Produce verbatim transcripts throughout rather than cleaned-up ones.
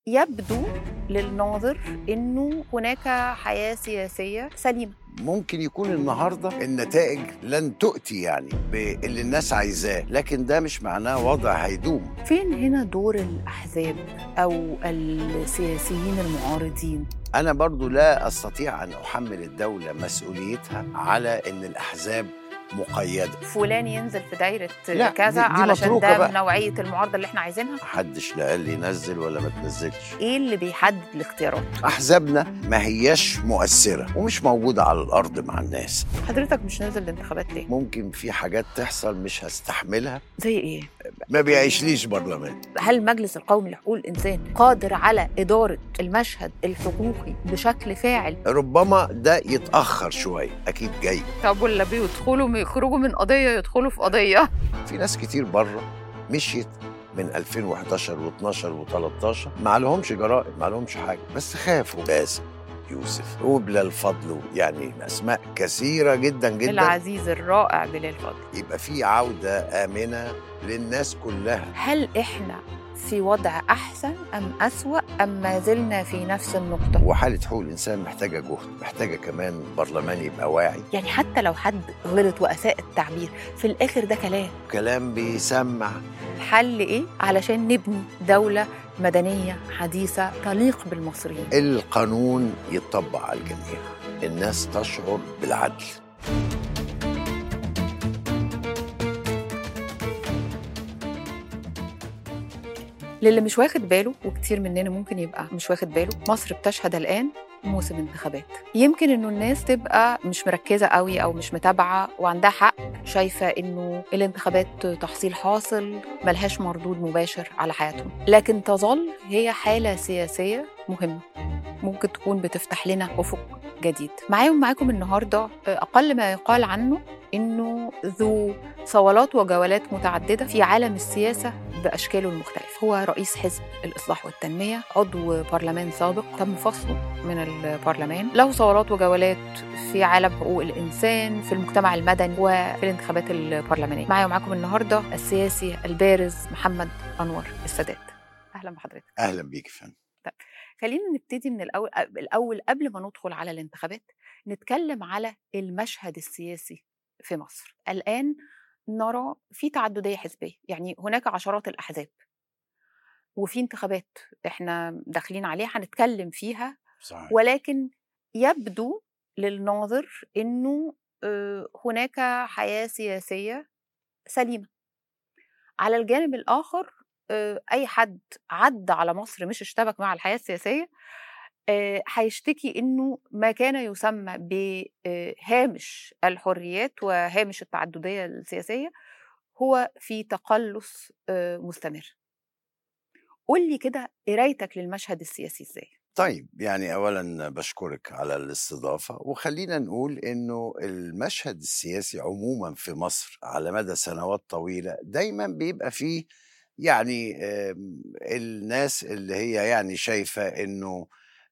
يبدو للناظر إنه هناك حياة سياسية سليمة. ممكن يكون النهاردة النتائج لن تؤتي يعني باللي الناس عايزاه، لكن ده مش معناه وضع هيدوم. فين هنا دور الأحزاب أو السياسيين المعارضين؟ أنا برضو لا أستطيع أن أحمل الدولة مسؤوليتها على أن الأحزاب مقيدة. فلان ينزل في دايرة لا، كذا دي- دي علشان متروكة ده بقى. نوعية المعارضة اللي احنا عايزينها. محدش لا قال لي نزل ولا ما تنزلش. ايه اللي بيحدد الاختيارات؟ أحزابنا ما هياش مؤثرة ومش موجودة على الأرض مع الناس. حضرتك مش نازل الانتخابات ليه؟ ممكن في حاجات تحصل مش هستحملها. زي ايه؟ ما بيعيشليش برلمان. هل المجلس القومي لحقوق الإنسان قادر على إدارة المشهد الحقوقي بشكل فاعل؟ ربما ده يتأخر شوية، أكيد جاي. طب ولا بيدخلوا يخرجوا من قضية يدخلوا في قضية؟ في ناس كتير بره مشيت من ألفين وحداشر واثناشر وتلتاشر، ما لهمش جرائم، ما لهمش حاجة، بس خافوا. باسم، يوسف، وبلال فضل، يعني أسماء كثيرة جدا جدا. العزيز الرائع بلال فضل. يبقى في عودة آمنة للناس كلها. هل إحنا في وضع أحسن أم أسوأ أم ما زلنا في نفس النقطة؟ وحالة حقوق الإنسان محتاجة جهد، محتاجة كمان برلمان يبقى واعي. يعني حتى لو حد غلط وأساء التعبير في الآخر ده كلام. كلام بيسمع. الحل إيه؟ علشان نبني دولة مدنية حديثة تليق بالمصريين. القانون يتطبق على الجميع، الناس تشعر بالعدل. للي مش واخد باله، وكتير مننا ممكن يبقى مش واخد باله، مصر بتشهد الآن موسم انتخابات. يمكن إنه الناس تبقى مش مركزة قوي أو مش متابعة وعندها حق، شايفة إنه الانتخابات تحصيل حاصل ملهاش مردود مباشر على حياتهم، لكن تظل هي حالة سياسية مهمة ممكن تكون بتفتح لنا أفق جديد. معاهم معاكم النهاردة أقل ما يقال عنه إنه ذو صولات وجولات متعددة في عالم السياسة بأشكاله المختلفة. هو رئيس حزب الإصلاح والتنمية، عضو برلمان سابق تم فصله من البرلمان، له صولات وجولات في عالم حقوق الإنسان، في المجتمع المدني، وفي الانتخابات البرلمانية. معايا ومعاكم النهاردة السياسي البارز محمد أنور السادات. أهلا بحضرتك. أهلا بيك يا فندم. خلينا نبتدي من الأول الأول قبل ما ندخل على الانتخابات، نتكلم على المشهد السياسي في مصر. الآن نرى في تعددية حزبية، يعني هناك عشرات الأحزاب وفي انتخابات احنا داخلين عليها هنتكلم فيها. صحيح. ولكن يبدو للناظر إنه هناك حياة سياسية سليمة. على الجانب الآخر أي حد عدى على مصر مش اشتبك مع الحياة السياسية هيشتكي إنه ما كان يسمى بهامش الحريات وهامش التعددية السياسية هو في تقلص مستمر. قول لي كده قرايتك للمشهد السياسي إزاي؟ طيب، يعني أولا بشكرك على الاستضافة، وخلينا نقول إنه المشهد السياسي عموما في مصر على مدى سنوات طويلة دايما بيبقى فيه يعني الناس اللي هي يعني شايفة إنه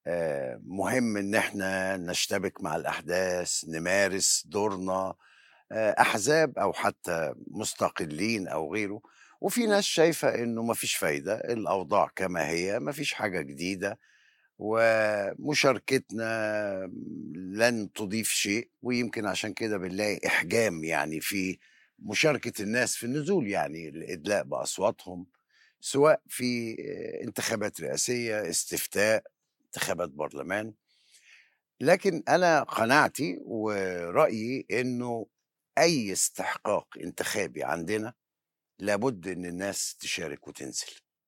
مهم إن احنا نشتبك مع الأحداث، نمارس دورنا، أحزاب أو حتى مستقلين أو غيره، وفي ناس شايفة إنه مفيش فايدة، الأوضاع كما هي، مفيش حاجة جديدة، ومشاركتنا لن تضيف شيء. ويمكن عشان كده بنلاقي إحجام يعني في مشاركة الناس في النزول، يعني الإدلاء بأصواتهم، سواء في انتخابات رئاسية، استفتاء، انتخابات برلمان. لكن أنا قناعتي ورأيي إنه أي استحقاق انتخابي عندنا لابد إن الناس تشارك وتنزل،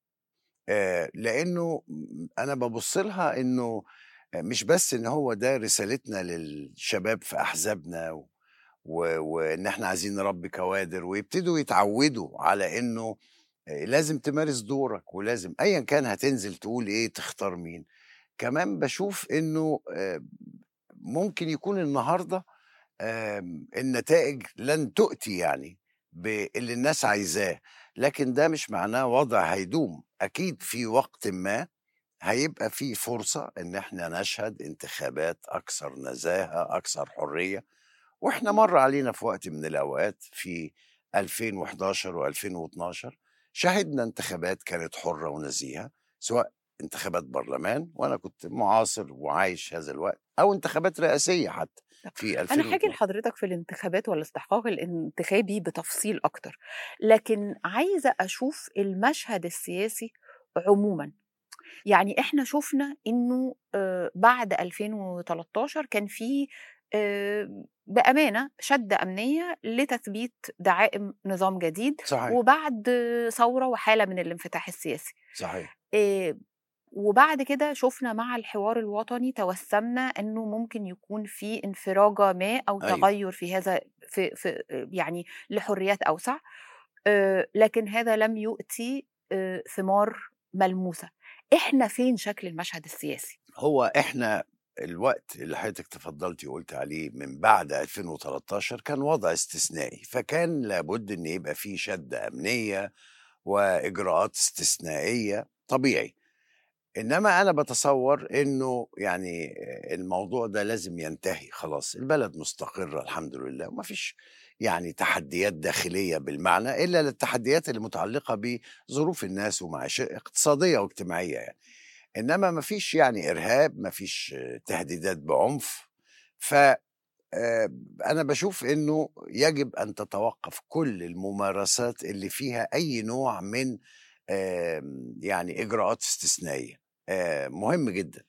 لأنه أنا ببص لها إنه مش بس إن هو ده رسالتنا للشباب في أحزابنا و... و... وإن إحنا عايزين نربي كوادر ويبتدوا يتعودوا على إنه لازم تمارس دورك، ولازم أيا كان هتنزل تقول إيه، تختار مين. كمان بشوف إنه ممكن يكون النهاردة النتائج لن تؤتي يعني باللي الناس عايزاه، لكن ده مش معناه وضع هيدوم. أكيد في وقت ما هيبقى في فرصة إن احنا نشهد انتخابات أكثر نزاهة، أكثر حرية. وإحنا مر علينا في وقت من الأوقات في ألفين وحداشر وألفين واثناشر شهدنا انتخابات كانت حرة ونزيهة، سواء انتخابات برلمان، وانا كنت معاصر وعايش هذا الوقت، او انتخابات رئاسيه حتى في أنا هاجي ألفين واتناشر. لحضرتك في الانتخابات والاستحقاق الانتخابي بتفصيل أكتر، لكن عايزة أشوف المشهد السياسي عمومًا. يعني إحنا شُفنا إنه آآ بعد ألفين وتلتاشر كان في آآ بأمانة شَدّة أمنية لتثبيت دعائم نظام جديد، صحيح. وبعد ثورة وحالة من الانفتاح السياسي. صحيح. آآ وبعد كده شُفنا مع الحوار الوطني توسّمنا إنه ممكن يكون في انفراجة ما أو ايوه. تغيُّر في هذا في في يعني لحريات أوسع. آآ لكن هذا لم يؤتي آآ ثمار ملموسة. إحنا فين شكل المشهد السياسي؟ هو احنا الوقت اللي حضرتك تفضلتي وقلت عليه من بعد ألفين وتلتاشر كان وضع استثنائي، فكان لابد ان يبقى فيه شدة امنية واجراءات استثنائية طبيعي. انما انا بتصور انه يعني الموضوع ده لازم ينتهي خلاص، البلد مستقرة الحمد لله، ومفيش يعني تحديات داخلية بالمعنى الا التحديات اللي متعلقة بظروف الناس ومعيشة اقتصادية واجتماعية يعني. انما مفيش يعني ارهاب، مفيش تهديدات بعنف. ف آه، انا بشوف انه يجب ان تتوقف كل الممارسات اللي فيها اي نوع من آم، يعني اجراءات استثنائيه. آه، مهم جدا،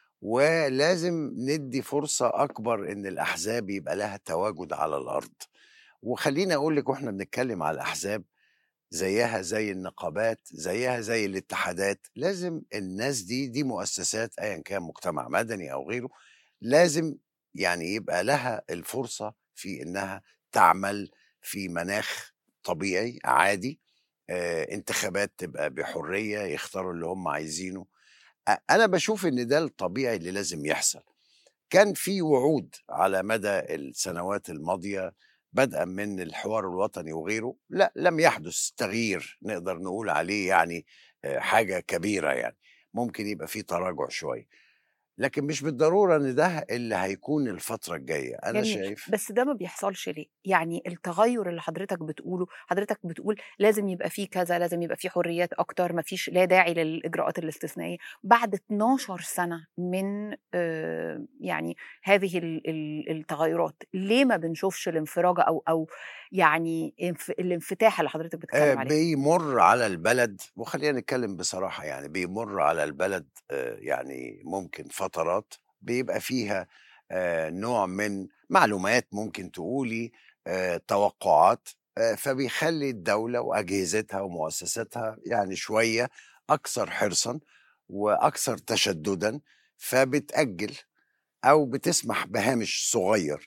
ولازم ندي فرصه اكبر ان الاحزاب يبقى لها تواجد على الارض. وخليني اقول لك، واحنا بنتكلم على الاحزاب، زيها زي النقابات، زيها زي الاتحادات، لازم الناس دي دي مؤسسات ايا كان مجتمع مدني او غيره، لازم يعني يبقى لها الفرصة في انها تعمل في مناخ طبيعي عادي. آه، انتخابات تبقى بحرية، يختاروا اللي هم عايزينه. أ- انا بشوف ان ده الطبيعي اللي لازم يحصل. كان في وعود على مدى السنوات الماضية، بدءا من الحوار الوطني وغيره، لا لم يحدث تغيير نقدر نقول عليه يعني آه، حاجة كبيرة يعني. ممكن يبقى في تراجع شوية، لكن مش بالضرورة ان ده اللي هيكون الفترة الجاية، انا جميل، شايف. بس ده ما بيحصلش ليه؟ يعني التغيُّر اللي حضرتك بتقوله، حضرتك بتقول لازم يبقى في كذا، لازم يبقى في حريات أكتر، ما فيش لا داعي للإجراءات الاستثنائية. بعد اتناشر سنة من آآ يعني هذه ال ال التغيُّرات، ليه ما بنشوفش الانفراجة أو أو يعني انف الانفتاح اللي حضرتك آه، بتتكلم عليه؟ بيمر على البلد، وخلينا نتكلم بصراحة يعني بيمر على البلد آه، يعني ممكن فترات بيبقى فيها آه، نوع من معلومات، ممكن تقولي آه، توقعات، آه، فبيخلي الدولة وأجهزتها ومؤسساتها يعني شوية أكثر حرصا وأكثر تشددا، فبتأجل أو بتسمح بهامش صغير.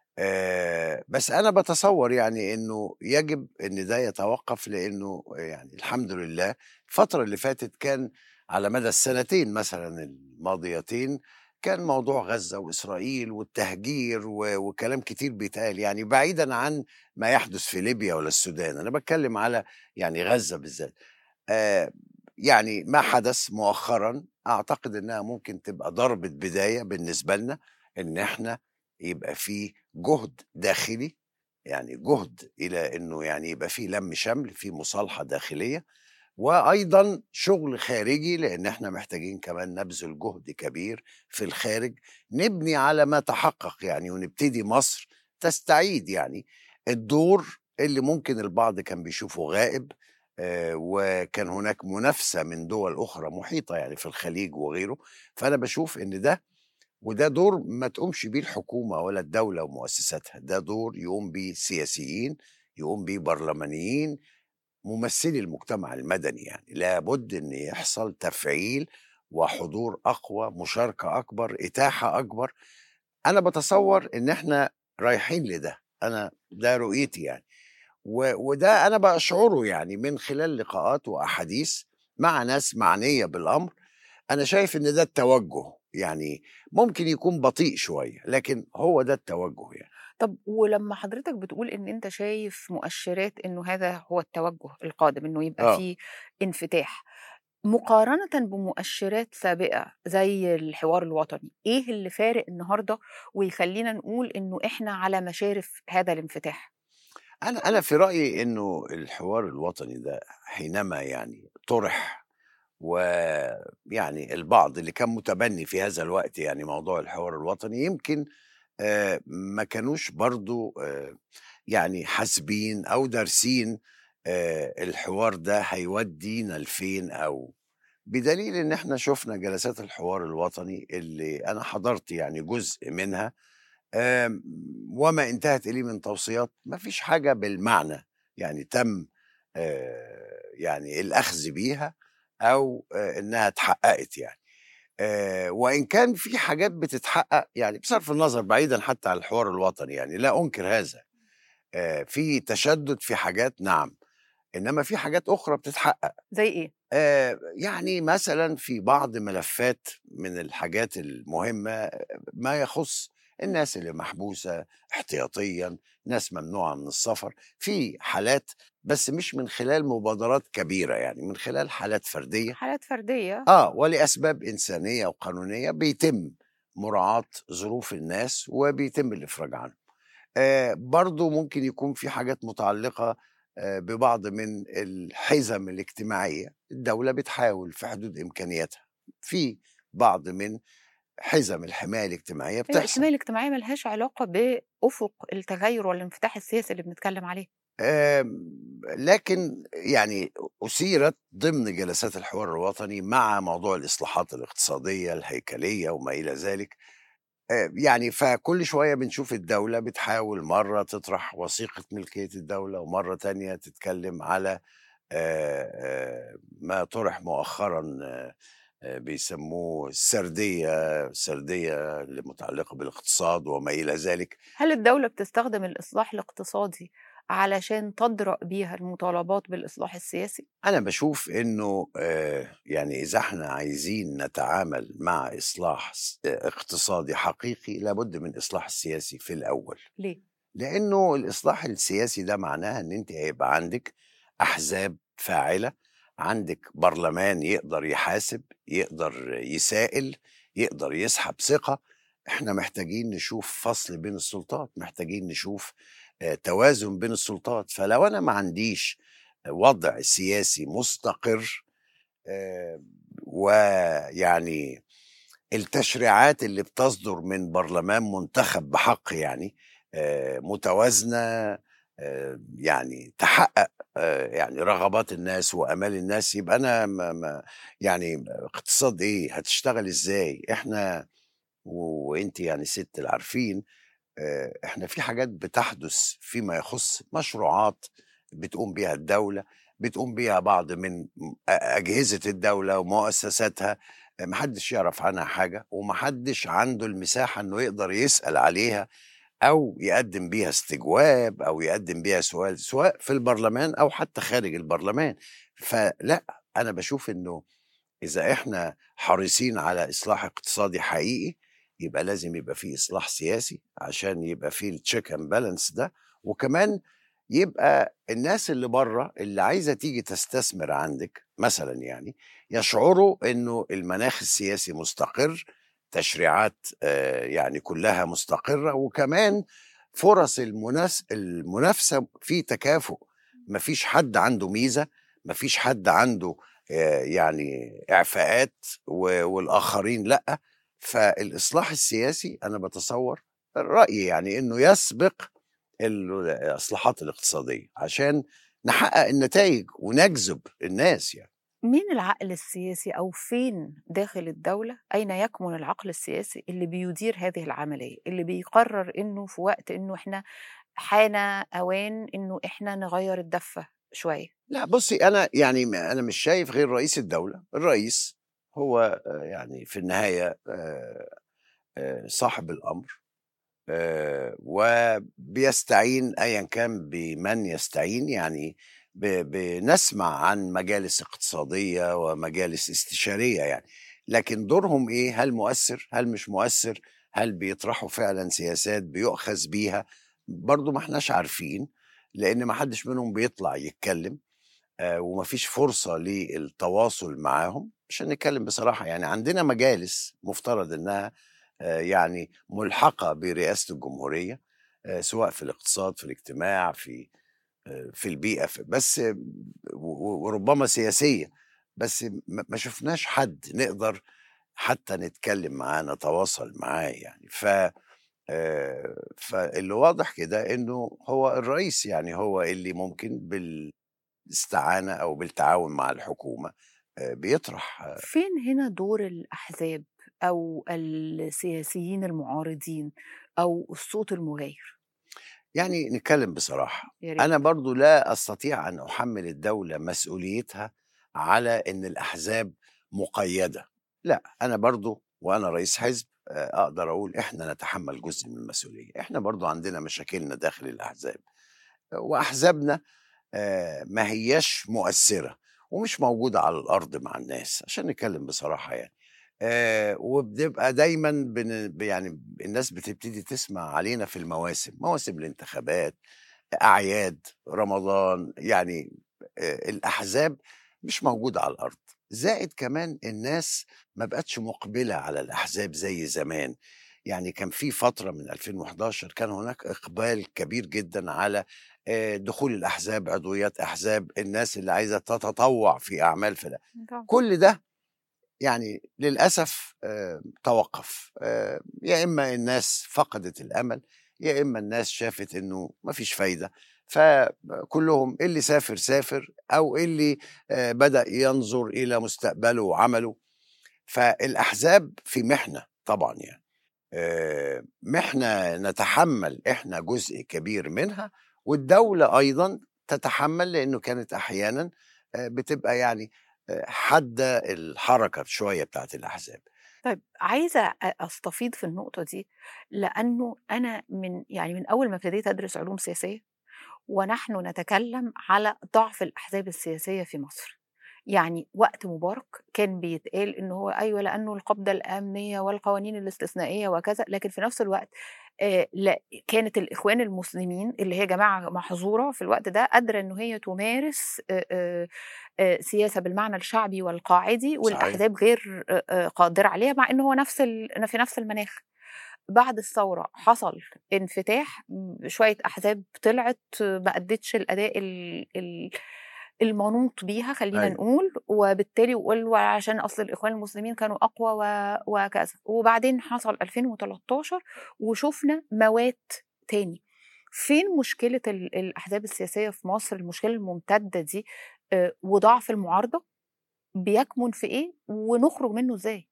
آآ، بس أنا باتصوّر يعني إنه يجب إن ده يتوقّف، لإنه يعني الحمد لله الفترة اللي فاتت كان على مدى السنتين مثلًا الماضيتين، كان موضوع غزة وإسرائيل والتهجير و وكلام كتير بيتقال، يعني بعيدًا عن ما يحدث في ليبيا ولا السودان، أنا باتكلّم على يعني غزة بالذات. آآ، يعني ما حدث مؤخرًا أعتقد إنها ممكن تبقى ضربة بداية بالنسبة لنا، إن إحنا يبقى في جهد داخلي، يعني جهد إلى إنه يعني يبقى في لَم شمل، في مصالحة داخلية، وأيضًا شغل خارجي، لإن إحنا محتاجين كمان نبذل جهد كبير في الخارج، نبني على ما تحقق يعني، ونبتدي مصر تستعيد يعني الدور اللي ممكن البعض كان بيشوفه غائب. آآ، وكان هناك منافسة من دول أخرى محيطة يعني في الخليج وغيره. فأنا باشوف إن ده وده دور ما تقومش بيه الحكومة ولا الدولة ومؤسساتها، ده دور يقوم بيه سياسيين، يقوم بيه برلمانيين، ممثلي المجتمع المدني يعني. لابد إن يحصل تفعيل وحضور أقوى، مشاركة أكبر، إتاحة أكبر. أنا باتصور إن إحنا رايحين لده، أنا ده رؤيتي يعني. و وده أنا باشعره يعني من خلال لقاءات وأحاديث مع ناس معنية بالأمر. أنا شايف إن ده التوجه، يعني ممكن يكون بطيء شوية، لكن هو ده التوجه يعني. طب ولمّا حضرتك بتقول إن أنت شايف مؤشرات إنه هذا هو التوجه القادم، إنه يبقى آه. في انفتاح، مقارنةً بمؤشرات سابقة زي الحوار الوطني، إيه اللي فارق النهارده ويخلّينا نقول إنه إحنا على مشارف هذا الانفتاح؟ أنا أنا في رأيي إنه الحوار الوطني ده حينما يعني طُرح ويعني البعض اللي كان متبني في هذا الوقت يعني موضوع الحوار الوطني يمكن آه، ما كانوش برضو آه، يعني حاسبين او دارسين آه، الحوار ده هيودينا لفين، او بدليل ان احنا شفنا جلسات الحوار الوطني اللي انا حضرت يعني جزء منها. آم، وما انتهت اليه من توصيات ما فيش حاجة بالمعنى يعني تم آه، يعني الاخذ بيها او آه، انها اتحققت يعني. آه، وان كان في حاجات بتتحقق يعني بصرف النظر بعيدا حتى عن الحوار الوطني، يعني لا انكر هذا. آه، في تشدد في حاجات نعم، انما في حاجات اخرى بتتحقق. زي ايه؟ آه، يعني مثلا في بعض ملفات من الحاجات المهمة آه، ما يخص الناس اللي محبوسة احتياطيا، ناس ممنوعة من السفر في حالات، بس مش من خلال مبادرات كبيرة، يعني من خلال حالات فردية. حالات فرديه. آه ولأسباب إنسانية وقانونية بيتم مراعاة ظروف الناس وبيتم الإفراج عنهم. آه برضو ممكن يكون في حاجات متعلقة آه ببعض من الحزم الاجتماعية، الدولة بتحاول في حدود إمكانياتها في بعض من حزم الحماية الاجتماعية ايوه، بتحصل. الحمايه الاجتماعيه ملهاش علاقه بافق التغير والانفتاح السياسي اللي بنتكلم عليه. آم، لكن يعني أثيرت ضمن جلسات الحوار الوطني مع موضوع الإصلاحات الاقتصادية الهيكلية وما إلى ذلك. آه، يعني فكل شوية بنشوف الدولة بتحاول مرة تطرح وثيقة ملكية الدولة ومرة تانية تتكلم على آه، آه، ما طرح مؤخرا آه، آه، بيسموه السردية السردية المتعلقة بالاقتصاد وما إلى ذلك. هل الدوله بتستخدم الاصلاح الاقتصادي علشان تدرأ بيها المطالبات بالاصلاح السياسي؟ أنا باشوف إنه آآ يعني إذا إحنا عايزين نتعامل مع إصلاح س آآ اقتصادي حقيقي، لابد من إصلاح السياسي في الأول، ليه؟ لإنه الإصلاح السياسي ده معناها إن أنتِ هيبقى عندِك أحزاب فاعلة، عندِك برلمان يقدر يحاسب، يقدر يسائل، يقدر يسحب ثقة. إحنا محتاجين نشوف فصل بين السلطات، محتاجين نشوف آآ توازن بين السلطات، فلو أنا ما عنديش وضع سياسي مستقر آآ ويعني التشريعات اللي بتصدر من برلمان منتخب بحق يعني آآ متوازنة، آآ يعني تحقق آآ يعني رغبات الناس وآمال الناس، يبقى أنا ما ما يعني اقتصاد إيه، هتشتغل إزاي؟ إحنا وأنتِ يعني سِت العارفين آآ إحنا في حاجات بتحدث فيما يخُص مشروعات بتقوم بيها الدولة، بتقوم بيها بعض من م أ أجهزة الدولة ومؤسساتها، آآ ما حدّش يعرف عنها حاجة وما حدّش عنده المساحة إنه يقدر يسأل عليها أو يقدّم بيها استجواب أو يقدّم بيها سؤال، سواء في البرلمان أو حتى خارج البرلمان. فلأ، أنا باشوف إنه إذا إحنا حريصين على إصلاح اقتصادي حقيقي، يبقى لازم يبقى في إصلاح سياسي عشان يبقى في الcheck and balance ده، وكمان يبقى الناس اللي برّه اللي عايزة تيجي تستثمر عندِك مثلًا يعني، يشعروا إنه المناخ السياسي مستقر، تشريعات آآ يعني كلّها مستقرة، وكمان فرص المناس المنافسة في تكافؤ، ما فيش حد عنده ميزة، ما فيش حد عنده آآ يعني إعفاءات و والآخرين لأ. فالإصلاح السياسي أنا باتصوّر رأيي يعني إنه يسبق ال الإصلاحات الاقتصادية، عشان نحقق النتايج ونجذب الناس يعني. مين العقل السياسي أو فين داخل الدولة أين يكمن العقل السياسي اللي بيدير هذه العملية، اللي بيقرر إنه في وقت إنه إحنا حان أوان إنه إحنا نغير الدفة شوية؟ لأ بُصّي، أنا يعني م أنا مش شايف غير رئيس الدولة، الرئيس هو آآ يعني في النهاية آآ آآ صاحب الأمر، آآ وبيستعين أيًا كان بمن يستعين، يعني ب بنسمع عن مجالس اقتصادية ومجالس استشارية يعني، لكن دورهم إيه؟ هل مؤثّر، هل مش مؤثّر، هل بيطرحوا فعلًا سياسات بيُؤخذ بيها؟ برضه ما إحناش عارفين، لإن ما حدّش منهم بيطلع يتكلّم. آآ وما فيش فرصة للتواصل معاهم، عشان نتكلّم بصراحة يعني عندنا مجالس مفترض إنها آآ يعني ملحقة برئاسة الجمهورية، آآ سواء في الاقتصاد، في الاجتماع، في آآ في البيئة، في بس و و وربما سياسية، بس ما ما شفناش حد نقدر حتى نتكلم معاه نتواصل معاه يعني. ف آآ فاللي واضح كده إنه هو الرئيس يعني هو اللي ممكن بالاستعانة أو بالتعاون مع الحكومة آآ بيطرح. فين هنا دور الأحزاب أو السياسيين المعارضين أو الصوت المغاير؟ يعني نتكلم بصراحة، يا ريت. أنا برضه لا أستطيع أن أحمّل الدولة مسؤوليتها على إن الأحزاب مقيّدة، لأ، أنا برضه وأنا رئيس حزب آآ أقدر أقول إحنا نتحمّل جزء من المسؤولية، إحنا برضه عندنا مشاكلنا داخل الأحزاب، وأحزابنا آآ ما هياش مؤثّرة ومش موجودة على الأرض مع الناس، عشان نتكلم بصراحة يعني. آآ وبنبقى دايمًا بن ب يعني الناس بتبتدي تسمع علينا في المواسم، مواسم الانتخابات، أعياد، رمضان، يعني آآ الأحزاب مش موجودة على الأرض، زائد كمان الناس ما بقتش مُقبلة على الأحزاب زي زمان، يعني كان في فترة من ألفين وحداشر كان هناك إقبال كبير جدًا على آآ دخول الأحزاب، عضويات أحزاب، الناس اللي عايزة تتطوّع في أعمال في طبعًا. كل ده يعني للأسف آآ توقّف، آآ يا إمّا الناس فقدت الأمل، يا إمّا الناس شافت إنه ما فيش فايدة، فكلّهم اللي سافر سافر أو اللي آآ بدأ ينظر إلى مستقبله وعمله. فالأحزاب في مِحنة طبعًا يعني، آآ مِحنة نتحمّل إحنا جزء كبير منها، والدولة أيضًا تتحمّل لإنه كانت أحيانًا آآ بتبقى يعني آآ حادة الحركة شوية بتاعة الأحزاب. طيب عايزة أ أستفيض في النقطة دي، لأنه أنا من يعني من أول ما ابتديت أدرس علوم سياسية ونحن نتكلم على ضعف الأحزاب السياسية في مصر. يعني وقت مبارك كان بيتقال إن هو أيوه لأنه القبضة الأمنية والقوانين الاستثنائية وكذا، لكن في نفس الوقت آآ لأ كانت الإخوان المسلمين اللي هي جماعة محظورة في الوقت ده قادرة إن هي تمارس آآ آآ آآ سياسة بالمعنى الشعبي والقاعدي، صحيح. والأحزاب غير آآ آآ قادرة عليها، مع إن هو نفس ال في نفس المناخ. بعد الثورة حصل انفتاح، م شوية أحزاب طلعت ما أدّتش الأداء ال ال المنوط بيها خلّينا أيوه. نقول، وبالتالي وقالوا عشان أصل الإخوان المسلمين كانوا أقوى و وكذا، وبعدين حصل ألفين وتلتاشر وشُفنا موات تاني. فين مشكلة ال الأحزاب السياسية في مصر، المشكلة الممتدة دي آآ وضعف المعارضة بيكمن في إيه ونخرج منه إزاي؟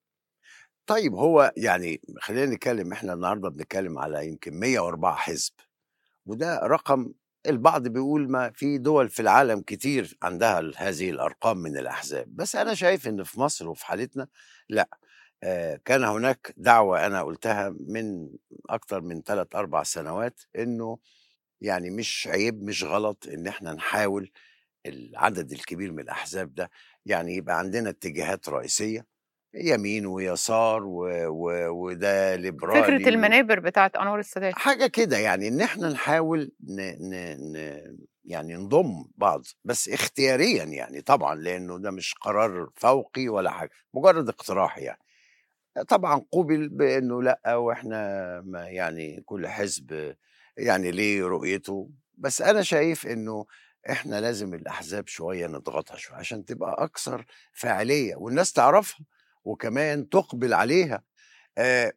طيب هو يعني خلّينا نتكلم إحنا النهارده بنتكلم على يمكن مية وأربعة حزب، وده رقم البعض بيقول ما في دول في العالم كتير عندها ال هذه الأرقام من الأحزاب، بس أنا شايف إن في مصر وفي حالتنا لأ. آآ كان هناك دعوة أنا قُلتها من أكتر من ثلاث، أربع سنوات إنه يعني مش عيب، مش غلط إن إحنا نحاول العدد الكبير من الأحزاب ده يعني يبقى عندنا اتجاهات رئيسية، يمين ويسار و و وده فكرة ليبرالي و المنابر بتاعة أنور السادات. حاجة كده يعني إن إحنا نحاول ن ن ن يعني نضم بعض، بس اختياريًا يعني طبعًا، لإنه ده مش قرار فوقي ولا حاجة، مجرد اقتراح يعني. طبعًا قُبل بإنه لأ، وإحنا ما يعني كل حزب يعني ليه رؤيته، بس أنا شايف إنه إحنا لازم الأحزاب شوية نضغطها شوية عشان تبقى أكثر فاعلية والناس تعرفها وكمان تُقبل عليها. آآ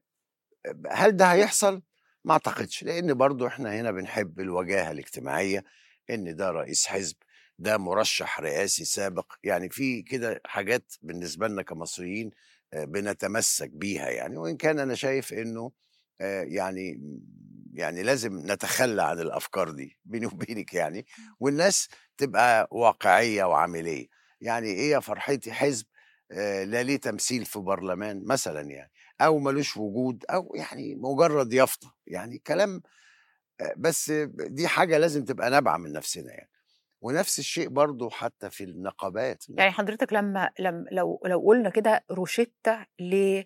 هل ده هيحصل؟ ما أعتقدش، لإن برضه إحنا هنا بنحب الوجاهة الاجتماعية، إن ده رئيس حزب، ده مرشح رئاسي سابق، يعني في كده حاجات بالنسبة لنا كمصريين آآ بنتمسّك بيها يعني، وإن كان أنا شايف إنه آآ يعني يعني لازم نتخلّى عن الأفكار دي بيني وبينِك يعني، والناس تبقى واقعية وعملية، يعني إيه يا فرحتي حزب آآ لا ليه تمثيل في برلمان مثلًا يعني. أو ما لوش وجود أو يعني مجرد يافطة، يعني كلام آآ بس دي حاجة لازم تبقى نابعة من نفسنا يعني، ونفس الشيء برضه حتى في النقابات. يعني حضرتك لمّا لم لو لو قُلنا كده روشتة ل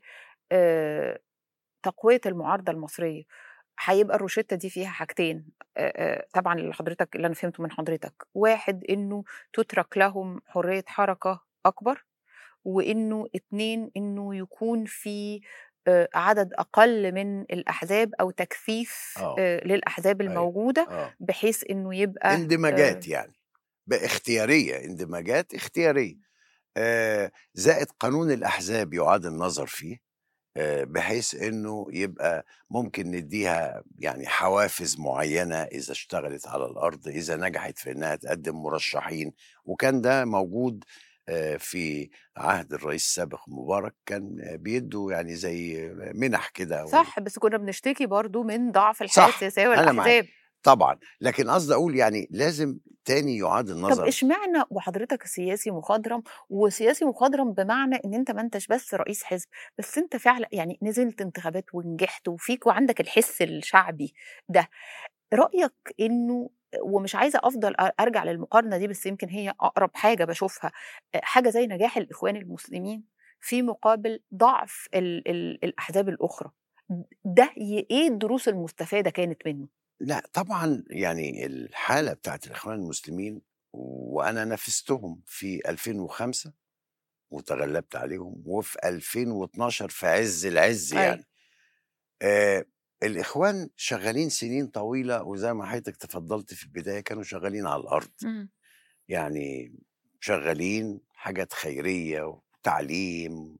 آآ تقوية المعارضة المصرية، هيبقى الروشتة دي فيها حاجتين، آآ آآ طبعًا اللي حضرتك اللي أنا فهمته من حضرتك، واحد إنه تُترك لهم حرية حركة أكبر، وإنه اتنين إنه يكون في آآ عدد أقل من الأحزاب أو تكثيف آه. آآ للأحزاب أيوه. الموجودة، آه. بحيث إنه يبقى اندماجات آآ يعني، باختيارية، اندماجات اختيارية. آه، زائد قانون الأحزاب يعاد النظر فيه، آه، بحيث انه يبقى ممكن نديها يعني حوافز معينة اذا اشتغلت على الارض، اذا نجحت في انها تقدم مرشحين. وكان ده موجود آه، في عهد الرئيس السابق مبارك، كان آه، بيدوا يعني زي منح كده و... صح، بس كنا بنشتكي برضو من ضعف الحياة صح، السياسية انا معاك والأحزاب. طبعا، لكن قصدي اقول يعني لازم تاني يعاد طب النظر. اشمعنى وحضرتك سياسي مخضرم، وسياسي مخضرم بمعنى ان انت ما انتش بس رئيس حزب، بس انت فعلا يعني نزلت انتخابات ونجحت وفيك وعندك الحس الشعبي ده. رأيك انه، ومش عايزة افضل أ- ارجع للمقارنة دي، بس يمكن هي اقرب حاجة بشوفها، حاجة زي نجاح الاخوان المسلمين في مقابل ضعف ال ال الاحزاب الاخرى، ده ي- ايه الدروس المستفادة كانت منه؟ لا طبعا، يعني الحالة بتاعت الإخوان المسلمين وأنا نافستهم في ألفين وخمسة وتغلبت عليهم، وفي ألفين واتناشر في عز العز اي. يعني. آه الإخوان شغالين سنين طويلة، وزي ما حضرتك تفضلت في البداية كانوا شغالين على الأرض، مم. يعني شغالين حاجات خيرية وتعليم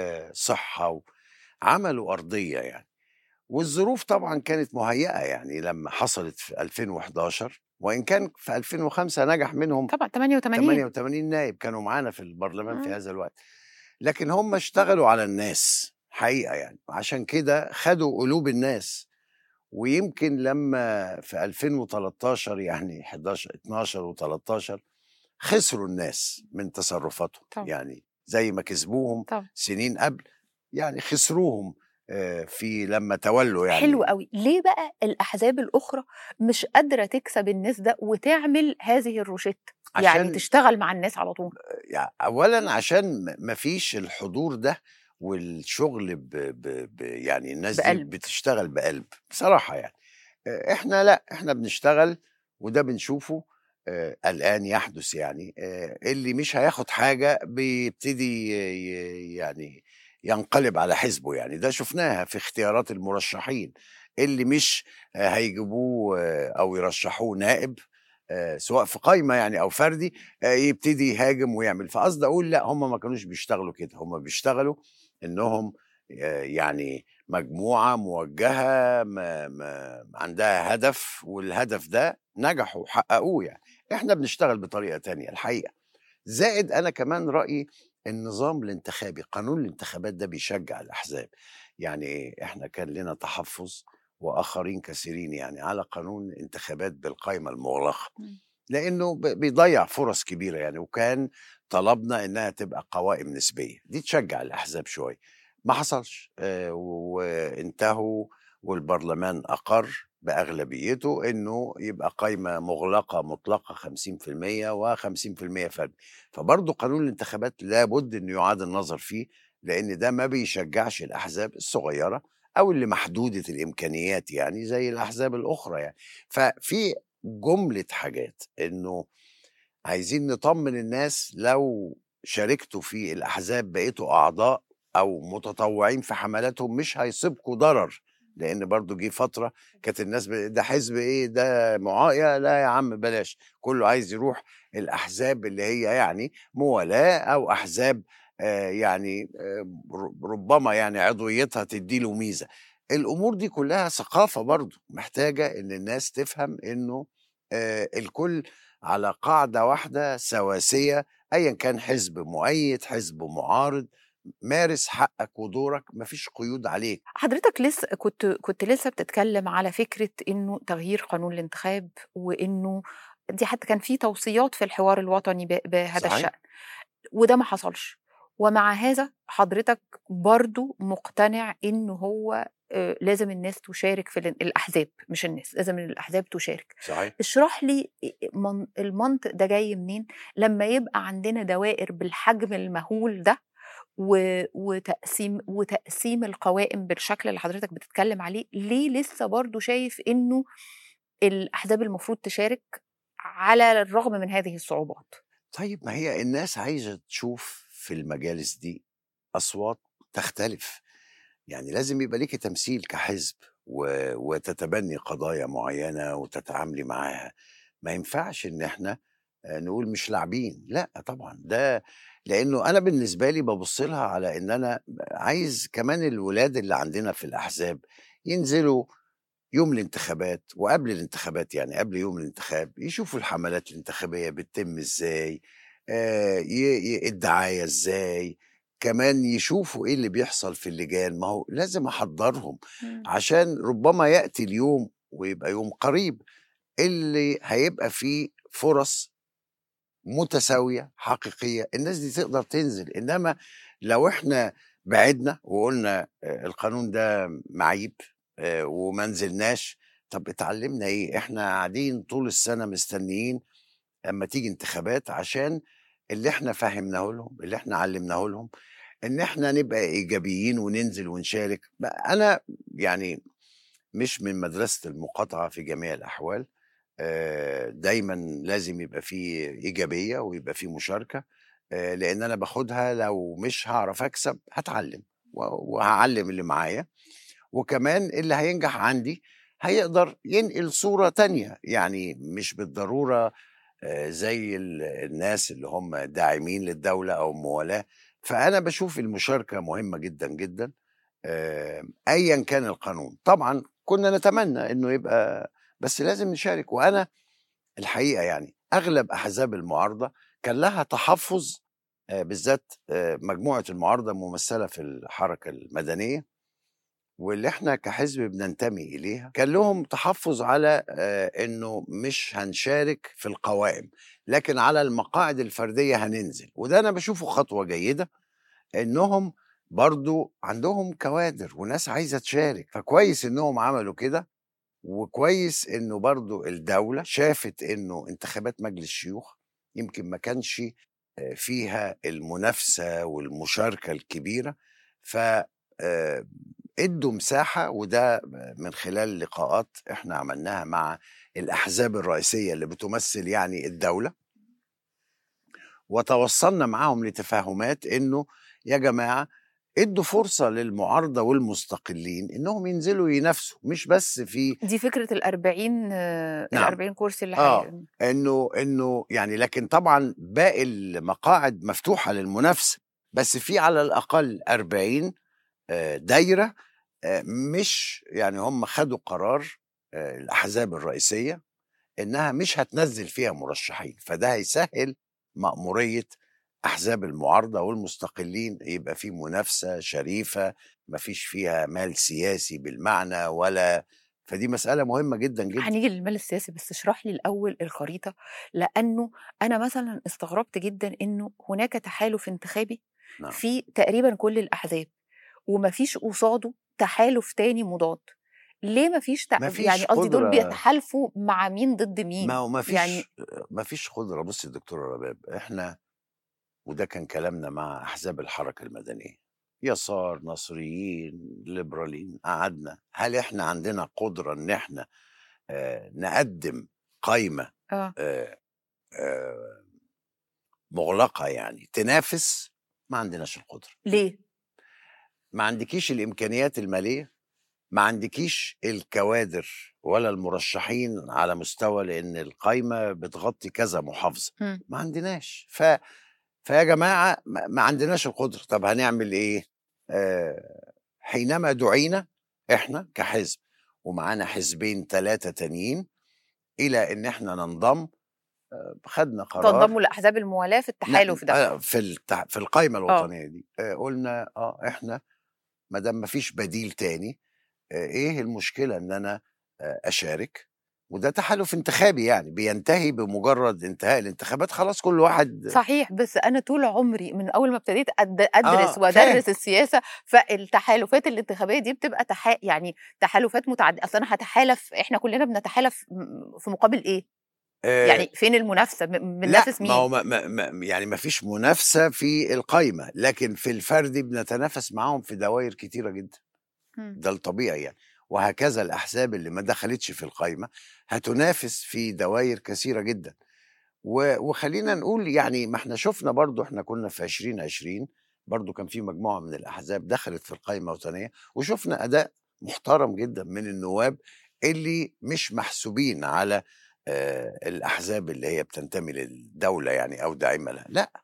وصحة، وعملوا أرضية يعني. والظروف طبعا كانت مهيئة، يعني لما حصلت في ألفين وحداشر، وإن كان في ألفين وخمسة نجح منهم طبعا تمانية وتمانين. ثمانية وثمانين نائب كانوا معانا في البرلمان في مم. هذا الوقت. لكن هم اشتغلوا على الناس حقيقة يعني، عشان كده خدوا قلوب الناس. ويمكن لما في ألفين وتلتاشر يعني حداشر اتناشر و13 خسروا الناس من تصرفاتهم، طبعا. يعني زي ما كسبوهم طبعا. سنين قبل، يعني خسروهم آه، في لما تولوا حلو يعني. قوي. ليه بقى الأحزاب الأخرى مش قادرة تكسب الناس ده وتعمل هذه الروشتة، يعني عشان تشتغل مع الناس على طول؟ يعني اولا عشان م- مفيش الحضور ده والشغل ب... ب... ب... يعني الناس دي بقلب. بتشتغل بقلب بصراحة يعني. آه، احنا لا، احنا بنشتغل وده بنشوفه آه، الآن يحدث يعني. آه، اللي مش هياخد حاجة بيبتدي ي- يعني ينقلب على حزبه، يعني ده شفناها في اختيارات المرشحين. اللي مش آه، هيجيبوه آه، أو يرشحوه نائب آه، سواء في قايمة يعني أو فردي، آه، يبتدي يهاجم ويعمل. فقصد أقول لا، هم ما كانوش بيشتغلوا كده، هم بيشتغلوا إنهم آه، يعني مجموعة موجهة ما ما عندها هدف، والهدف ده نجحوا وحققوه يعني. احنا بنشتغل بطريقة تانية الحقيقة. زائد انا كمان رأيي النظام الانتخابي، قانون الانتخابات ده بيشجع الاحزاب. يعني ايه، احنا كان لنا تحفظ واخرين كثيرين يعني على قانون انتخابات بالقائمة المغلقة، مم. لانه ب- بيضيع فرص كبيرة يعني. وكان طلبنا انها تبقى قوائم نسبية، دي تشجع الاحزاب شوية. ما حصلش آه، وانتهوا، والبرلمان اقر باغلبيته انه يبقى قائمة مغلقة مطلقة خمسين في المية و50% فرد. فبرضه قانون الانتخابات لابد انه يعاد النظر فيه، لان ده ما بيشجعش الاحزاب الصغيرة او اللي محدودة الامكانيات، يعني زي الاحزاب الاخرى يعني. ففي جملة حاجات انه عايزين نطمن الناس، لو شاركتوا في الأحزاب بقيتوا أعضاء أو متطوعين في حملاتهم مش هيصيبكوا ضرر. لأن برضو جه فترة كانت الناس ب... ده حزب إيه ده معايا، لا يا عم بلاش، كله عايز يروح الأحزاب اللي هي يعني موالاة أو أحزاب آه يعني آه ربما يعني عضويتها تديله ميزة. الأمور دي كلها ثقافة برضو محتاجة إن الناس تفهم إنه آه الكل على قاعدة واحدة سواسية، أيا كان حزب مؤيد حزب معارض، مارس حقك ودورك، مفيش قيود عليك. حضرتك لسه كنت كنت لسه بتتكلم على فكرة إنه تغيير قانون الانتخاب، وإنه دي حتى كان في توصيات في الحوار الوطني ب- بهذا صحيح. الشأن، وده ما حصلش. ومع هذا حضرتك برضو مقتنع إنه هو آه، لازم الناس تشارك في الان- الأحزاب، مش الناس، لازم الأحزاب تشارك. صحيح. اشرح لي من- المنطق ده جاي منين لما يبقى عندنا دوائر بالحجم المهول ده، و- وتقسيم وتقسيم القوائم بالشكل اللي حضرتك بتتكلم عليه؟ ليه لسه برضو شايف إنه الأحزاب المفروض تشارك على الرغم من هذه الصعوبات؟ طيب ما هي الناس عايزة تشوف في المجالس دي أصوات تختلف، يعني لازم يبقى ليكي تمثيل كحزب و... وتتبني قضايا معينة وتتعاملي معاها. ما ينفعش إن إحنا آه، نقول مش لاعبين، لا طبعا. ده لانه انا بالنسبه لي ببص لها على ان انا عايز كمان الولاد اللي عندنا في الاحزاب ينزلوا يوم الانتخابات وقبل الانتخابات، يعني قبل يوم الانتخاب يشوفوا الحملات الانتخابيه بتتم ازاي، آه ي- ي- الدعايه ازاي، كمان يشوفوا ايه اللي بيحصل في اللجان. ما هو لازم احضرهم مم. عشان ربما ياتي اليوم ويبقى يوم قريب اللي هيبقى فيه فرص متساوية حقيقية الناس دي تقدر تنزل. إنما لو إحنا بعدنا وقلنا آه، القانون ده معيب آه، وما نزلناش، طب اتعلمنا إيه؟ إحنا قاعدين طول السنة مستنيين أما تيجي انتخابات عشان اللي إحنا فهمناه لهم، اللي إحنا علمناه لهم، إن إحنا نبقى إيجابيين وننزل ونشارك. بقى أنا يعني مش من مدرسة المقاطعة في جميع الأحوال، آه، دايما لازم يبقى فيه إيجابية ويبقى فيه مشاركة، آه، لأن أنا باخدها لو مش هعرف أكسب هتعلم و- وهعلم اللي معايا، وكمان اللي هينجح عندي هيقدر ينقل صورة تانية، يعني مش بالضرورة آه، زي ال- الناس اللي هم داعمين للدولة أو موالاه. فأنا بشوف المشاركة مهمة جدا جدا، آه، ايا كان القانون. طبعا كنا نتمنى انه يبقى، بس لازم نشارك. وانا الحقيقه يعني اغلب احزاب المعارضه كان لها تحفظ، آه، بالذات آه، مجموعه المعارضه الممثله في الحركه المدنيه واللي احنا كحزب بننتمي اليها، كان لهم تحفظ على آه، انه مش هنشارك في القوائم لكن على المقاعد الفرديه هننزل. وده انا بشوفه خطوه جيده، انهم برضو عندهم كوادر وناس عايزه تشارك، فكويس انهم عملوا كده. وكويس انه برضو الدوله شافت انه انتخابات مجلس الشيوخ يمكن ما كانش آه، فيها المنافسه والمشاركه الكبيره، ف آه، ادوا مساحه. وده من خلال لقاءات احنا عملناها مع الاحزاب الرئيسيه اللي بتمثل يعني الدوله، وتوصلنا معاهم لتفاهمات انه يا جماعه ادوا فرصه للمعارضه والمستقلين انهم ينزلوا ينافسوا، مش بس في دي فكرة الأربعين نعم الأربعين كرسي اللي اه حي... انه انه يعني. لكن طبعا باقي المقاعد مفتوحه للمنافسه، بس في على الاقل أربعين آه، دايره، آه، مش يعني هم خدوا قرار آه، الاحزاب الرئيسيه انها مش هتنزل فيها مرشحين، فده هيسهل مأمورية احزاب المعارضة والمستقلين، يبقى في منافسة شريفة مفيش فيها مال سياسي بالمعنى ولا. فدي مسألة مهمة جدا جدا. هنيجي للمال السياسي، بس اشرح لي الأول الخريطة، لأنه أنا مثلا استغربت جدا إنه هناك تحالف انتخابي نعم في تقريبا كل الأحزاب ومفيش قصاده تحالف تاني مضاد. ليه مفيش تع... يعني مفيش قصدي دول قدرة. بيتحالفوا مع مين ضد ما مين؟ هو يعني مفيش مفيش قدرة. بص يا دكتورة رباب، احنا وده كان كلامنا مع احزاب الحركة المدنية، يسار نصريين ليبراليين، قعدنا هل احنا عندنا قدرة ان احنا آه، نقدم قايمة اه آه، آه، مغلقة يعني تنافس؟ ما عندناش القدرة، ليه؟ ما عندكيش الإمكانيات المالية، ما عندكيش الكوادر ولا المرشحين على مستوى، لأن القايمة بتغطي كذا محافظة، مم. ما عندناش. ف... فيا جماعة ما ما عندناش القدرة. طب هنعمل إيه؟ آه، حينما دعينا إحنا كحزب ومعانا حزبين ثلاثة تانيين إلى إن إحنا ننضم، خدنا قرار تنضموا لأحزاب الموالاة في ن التحالف ده؟ آه، في التع في القايمة اه الوطنية دي، آآ قُلنا آه، إحنا ما دام ما فيش بديل تاني، آآ إيه المشكلة إن أنا آآ أشارك؟ وده تحالف انتخابي يعني بينتهي بمجرد انتهاء الانتخابات، خلاص كل واحد. صحيح، بس أنا طول عمري من أول ما ابتديت أد أدرس آه، فاهم. وأدرّس السياسة، فالتحالفات الانتخابية دي بتبقى تحا يعني تحالفات متعد أصل أنا هاتحالف، إحنا كلنا بنتحالف م في مقابل إيه؟ آآ يعني فين المنافسة؟ ب لأ، بننافس ما هو مين؟ ما ما ما يعني ما فيش منافسة في القايمة، لكن في الفردي بنتنافس معاهم في دواير كتيرة جدًا. إمم. ده الطبيعي يعني. وهكذا الأحزاب اللي ما دخلتش في القايمة هتنافس في دوائر كثيرة جدًا. و وخلّينا نقول يعني ما إحنا شُفنا برضه، إحنا كنا في ألفين وعشرين برضه كان في مجموعة من الأحزاب دخلت في القايمة الوطنية، وشُفنا أداء محترم جدًا من النواب اللي مش محسوبين على آآ الأحزاب اللي هي بتنتمي للدولة يعني أو داعمة لها، لأ،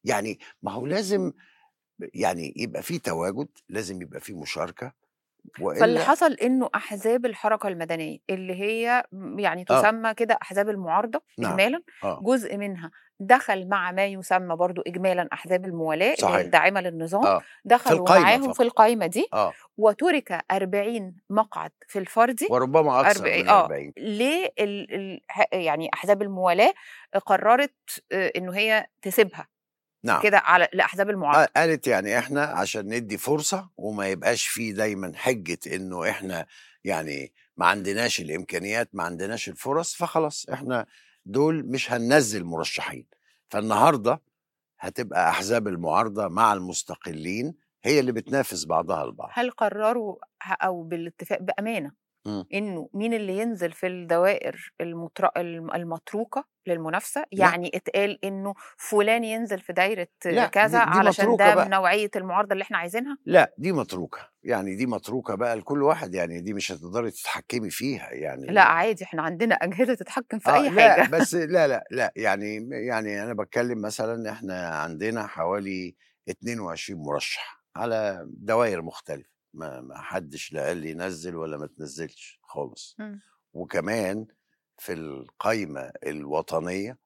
يعني ما هو لازم يعني يبقى في تواجد، لازم يبقى في مشاركة، فاللي وإلا حصل إنه أحزاب الحركة المدنية اللي هي م يعني آه. تُسمّى كده أحزاب المعارضة نعم. إجمالًا، آه. جزء منها دخل مع ما يُسمّى برضه إجمالًا أحزاب الموالاة اللي هي صحيح. الداعمة للنظام، آه. في دخلوا القايمة معاهم في فقط. القايمة دي، آه. وتُرك أربعين مقعد في الفردي وربما أكثر أربعي من آه، أربعين. ليه ال ال ح يعني أحزاب الموالاة قررت آآ إنه هي تسيبها نعم. كده على لأحزاب آه، المعارضة. قالت يعني إحنا عشان ندّي فرصة وما يبقاش في دايمًا حِجّة إنه إحنا يعني ما عندناش الإمكانيات، ما عندناش الفُرَص، فخلاص إحنا دول مش هننزّل مرشحين. فالنهارده هتبقى أحزاب المعارضة مع المستقلين هي اللي بتنافس بعضها البعض. هل قرروا ه أو بالاتفاق بأمانة إمم. إنه مين اللي ينزل في الدوائر المتر الم المتروكة للمنافسة، لأ. يعني اتقال إنه فلان ينزل في دايرة لأ، كذا دي دي علشان متروكة ده من بقى. نوعية المعارضة اللي إحنا عايزينها؟ لأ، دي متروكة، يعني دي متروكة بقى لكل واحد، يعني دي مش هتقدري تتحكمي فيها لأ يعني. عادي إحنا عندنا أجهزة تتحكم في آه، أي لأ، حاجة. بس لا، لأ، لأ، يعني يعني أنا باتكلّم مثلًا إحنا عندنا حوالي اتنين وعشرين مرشح على دوائر مختلفة، ما ما حدّش لا قال لي نزّل ولا ما تنزّلش خالص. إمم. وكمان في القايمة الوطنية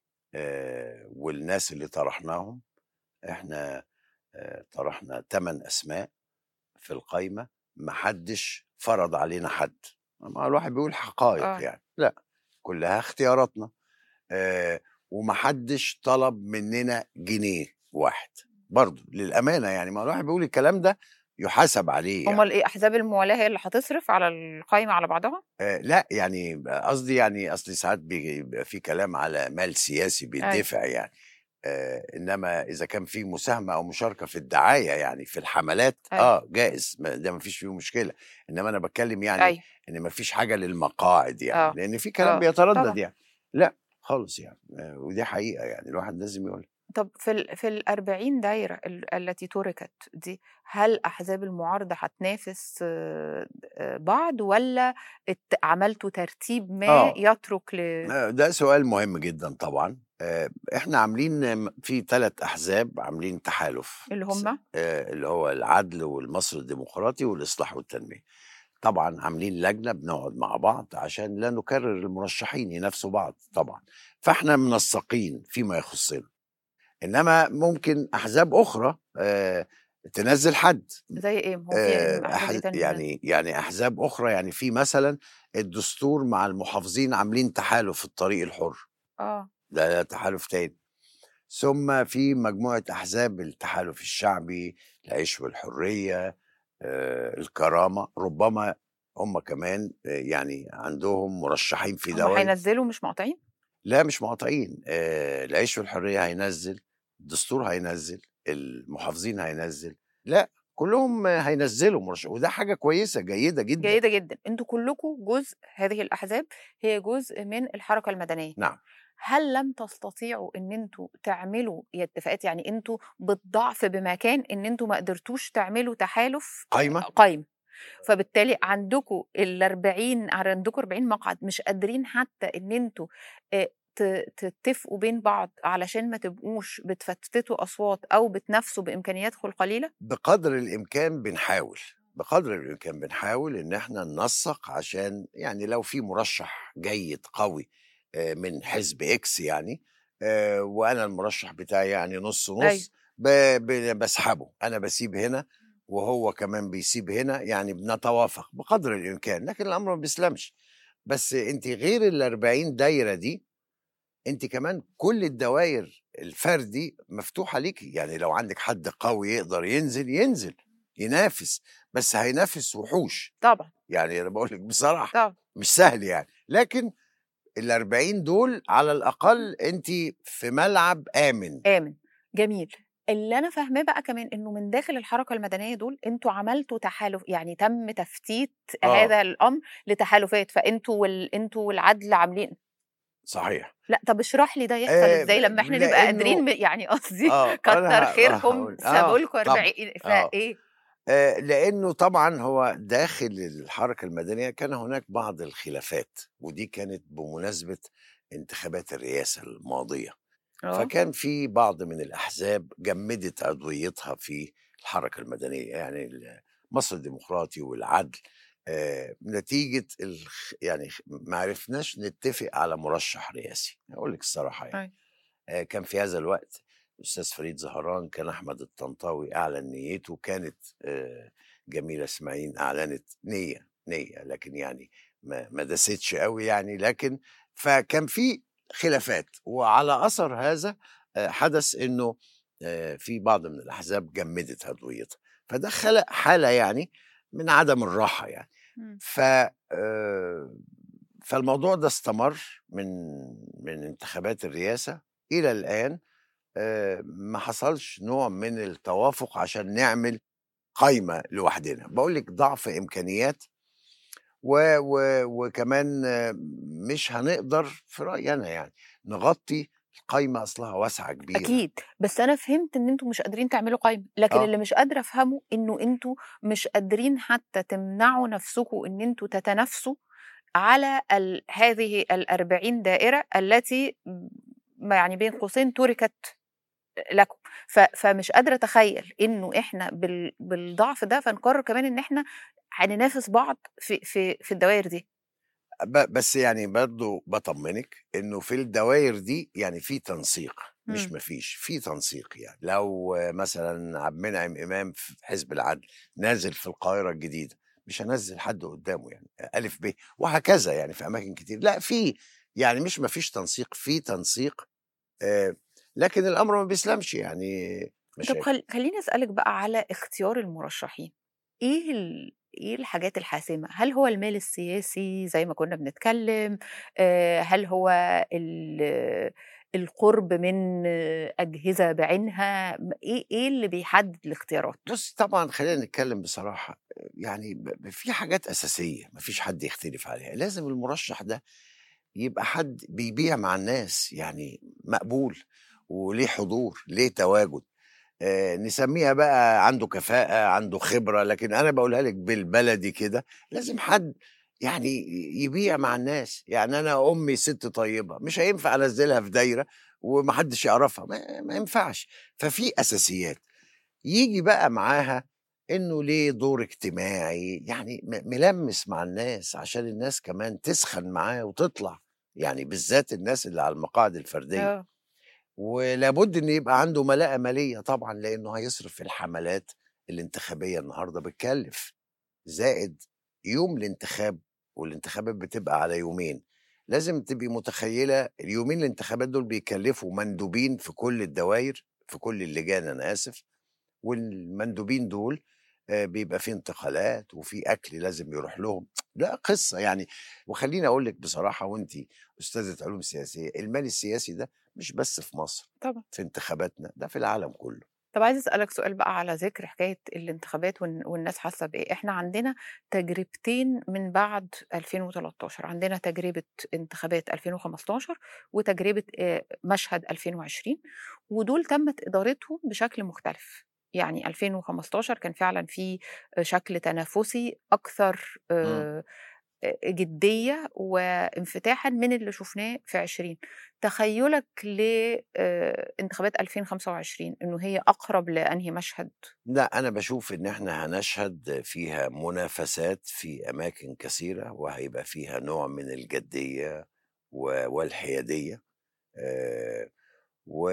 آآ والناس اللي طرحناهم، إحنا آآ طرحنا تمن أسماء في القايمة، ما حدّش فرض علينا حد، ما الواحد بيقول حقائق آه. يعني، لأ، كلّها اختياراتنا. آآ وما حدّش طلب مننا جنيه واحد، برضه للأمانة يعني، ما الواحد بيقول الكلام ده يُحاسب عليه يعني. أُمّال إيه أحزاب الموالاة هي اللي هتصرف على القايمة على بعضها؟ آآ لأ، يعني ب قصدي يعني أصل ساعات بيبقى في كلام على مال سياسي أيوه. بيدّفع يعني، آآ إنّما إذا كان في مساهمة أو مشاركة في الدعاية يعني في الحملات، أيوه. آه جائز، ما ده ما فيش فيه مشكلة. إنّما أنا باتكلّم يعني أيوه. إن ما فيش حاجة للمقاعد يعني، آه. لإن في كلام آه. بيتردد طبعًا. يعني. لأ خالص يعني، آآ ودي حقيقة يعني الواحد لازم يقولها. طب في ال في الأربعين دايرة ال التي تُركت دي، هل أحزاب المعارضة هتنافس آآ بعض والّا ات عملتوا ترتيب ما آه. يترك ل آآ ده سؤال مهم جدًا طبعًا. آآ إحنا عاملين م في ثلاث أحزاب عاملين تحالف، اللي س هم؟ آآ اللي هو العدل والمصري الديمقراطي والإصلاح والتنمية. طبعًا عاملين لجنة بنقعد مع بعض عشان لا نكرر المرشحين ينافسوا بعض طبعًا، فإحنا منسقين فيما يخصنا. إنما ممكن أحزاب أخرى آآ تنزّل حد. زي إيه؟ ما هو في م آآ أحزاب إيه أح تاني بتنزل؟ يعني يعني أحزاب أخرى، يعني في مثلًا الدستور مع المحافظين عاملين تحالف في الطريق الحُر، آه. ده تحالف تاني. ثم في مجموعة أحزاب التحالف الشعبي، العيش والحرية، آآ الكرامة، ربما هم كمان آآ يعني عندهم مرشحين في هم دوائر. هينزّلوا مش مقاطعين؟ لا مش مقاطعين، آآ العيش والحرية هينزّل، الدستور هينزّل، المحافظين هينزّل، لأ كلّهم هينزّلوا مرش وده حاجة كويسة جيدة جدًا. جيدة جدًا. أنتم كلّكم جزء هذه الأحزاب هي جزء من الحركة المدنية. نعم. هل لم تستطيعوا إن أنتم تعملوا اتفاقات؟ يعني أنتم بالضعف بمكان إن أنتم ما قدرتوش تعملوا تحالف قايمة. قايمة، فبالتالي عندكم الأربعين عندكم أربعين مقعد مش قادرين حتى إن أنتم آآ ت تتفقوا بين بعض علشان ما تبقوش بتفتتوا أصوات أو بتنافسوا بإمكانياتكم القليلة؟ بقدر الإمكان بنحاول، بقدر الإمكان بنحاول إن إحنا ننسّق عشان يعني لو في مرشح جيد قوي آآ من حزب X يعني، آآ وأنا المرشح بتاعي يعني نُص، أيوه. نُص، ب ب باسحبه، أنا باسيب هنا وهو كمان بيسيب هنا، يعني بنتوافق بقدر الإمكان، لكن الأمر ما بيسلمش. بس أنتِ غير الأربعين دايرة دي، أنتِ كمان كل الدواير الفردي مفتوحة ليكِ، يعني لو عندِك حد قوي يقدر ينزل، ينزل، ينافس، بس هينافس وحوش، طبعًا. يعني أنا باقول لِك بصراحة طبعًا. مش سهل يعني، لكن الأربعين دول على الأقل أنتِ في ملعب آمن. آمن. جميل. اللي أنا فاهماه بقى كمان إنه من داخل الحركة المدنية دول أنتم عملتوا تحالف، يعني تم تفتيت آه. هذا الأمر لتحالفات، فأنتم وال أنتم والعدل عاملين صحيح. لأ، طب اشرح لي ده يحصل آآ ب إزاي لمّا إحنا نبقى قادرين لأنه م يعني قصدي آه، أنا كتّر ه خيرهم هاقول سابوا آه، لكم طبعًا. أربعين آه. فإيه؟ آآ لإنه طبعًا هو داخل الحركة المدنية كان هناك بعض الخلافات، ودي كانت بمناسبة انتخابات الرئاسة الماضية. آه. فكان في بعض من الأحزاب جمّدت عضويتها في الحركة المدنية، يعني ال مصر الديمقراطي والعدل، آآ نتيجة الخ يعني خ ما عرفناش نتّفق على مرشح رئاسي، هاقول لِك الصراحة يعني. أيوه. آآ كان في هذا الوقت الأستاذ فريد زهران، كان أحمد الطنطاوي أعلن نيّته، كانت آآ جميلة إسماعيل أعلنت نيّة، نيّة لكن يعني ما ما داستش أوي يعني، لكن فكان في خلافات، وعلى أثر هذا آآ حدث إنه آآ في بعض من الأحزاب جمّدت عضويتها، فده خلق حالة يعني من عدم الراحة يعني. إمم. ف آآ فالموضوع ده استمر من من انتخابات الرئاسة إلى الآن، آآ ما حصلش نوع من التوافق عشان نعمل قايمة لوحدنا، باقول لِك ضعف إمكانيات و و وكمان آه، مش هنقدر في رأيي أنا يعني نغطي القايمة أصلها واسعة كبيرة. أكيد، بس أنا فهمت إن أنتم مش قادرين تعملوا قايمة، لكن آه. اللي مش قادرة أفهمه إنه أنتم مش قادرين حتى تمنعوا نفسكم إن أنتم تتنافسوا على ال هذه الأربعين دائرة التي م يعني بين قوسين تُركت لكم. ف فمش قادرة أتخيّل إنه إحنا بال بالضعف ده فنقرر كمان إن إحنا هننافس بعض في في في الدوائر دي. ب بس يعني برضه باطمّنِك إنه في الدواير دي يعني في تنسيق، مش إمم. ما فيش، في تنسيق يعني. لو مثلًا عبد المنعم إمام في حزب العدل نازل في القاهرة الجديدة، مش هانزّل حد قدّامه يعني، أ، ب، وهكذا يعني في أماكن كتير. لأ في، يعني مش ما فيش تنسيق، في تنسيق، آآ لكن الأمر ما بيسلمش يعني طب مشاكل. خل خلّيني أسألِك بقى على اختيار المرشحين، إيه ال إيه الحاجات الحاسمة؟ هل هو المال السياسي زي ما كنا بنتكلم، آآ هل هو ال القُرب من آه، أجهزة بعينها، م إيه إيه اللي بيحدد الاختيارات؟ بُصّي طبعًا خلّينا نتكلّم بصراحة، يعني ب ب في حاجات أساسية ما فيش حد يختلف عليها، لازم المرشح ده يبقى حد بيبيع مع الناس، يعني مقبول وليه حضور، ليه تواجد، آآ نسميها بقى عنده كفاءة، عنده خبرة، لكن أنا باقولها لِك بالبلدي كده، لازم حد يعني ي يبيع مع الناس، يعني أنا أمي سِت طيبة، مش هينفع أنزّلها في دايرة وما حدش يعرفها، ما ما ينفعش، ففي أساسيات. ييجي بقى معاها إنه ليه دور اجتماعي، يعني م ملمّس مع الناس عشان الناس كمان تسخن معاه وتطلع، يعني بالذات الناس اللي على المقاعد الفردية. آه. ولابد إن يبقى عنده ملاءة مالية طبعًا، لإنه هيصرف في الحملات الانتخابية النهارده بتكلّف، زائد يوم الانتخاب، والانتخابات بتبقى على يومين، لازم تبقي متخيّلة اليومين الانتخابات دول بيكلّفوا مندوبين في كل الدواير، في كل اللجان أنا آسف، والمندوبين دول آآ بيبقى في انتقالات وفي أكل لازم يروح لهم، لأ قصة يعني. وخلّيني أقول لِك بصراحة وأنتِ أستاذة علوم سياسية، المال السياسي ده مش بس في مصر، طبعًا. في انتخاباتنا، ده في العالم كله. طب عايزة أسألك سؤال بقى على ذكر حكاية الانتخابات والن والناس حاسة بإيه، إحنا عندنا تجربتين من بعد ألفين وتلتاشر، عندنا تجربة انتخابات ألفين وخمستاشر وتجربة آآ مشهد ألفين وعشرين، ودول تمت إدارتهم بشكل مختلف، يعني ألفين وخمستاشر كان فعلًا في شكل تنافسي أكثر إمم. آآ آآ جدية وانفتاحًا من اللي شُفناه في عشرين. تخيُّلك ل آآ انتخابات ألفين وخمسة وعشرين إنه هي أقرب لأنهي مشهد؟ لأ، أنا باشوف إن إحنا هنشهد فيها منافسات في أماكن كثيرة، وهيبقى فيها نوع من الجدية و والحيادية، آآ و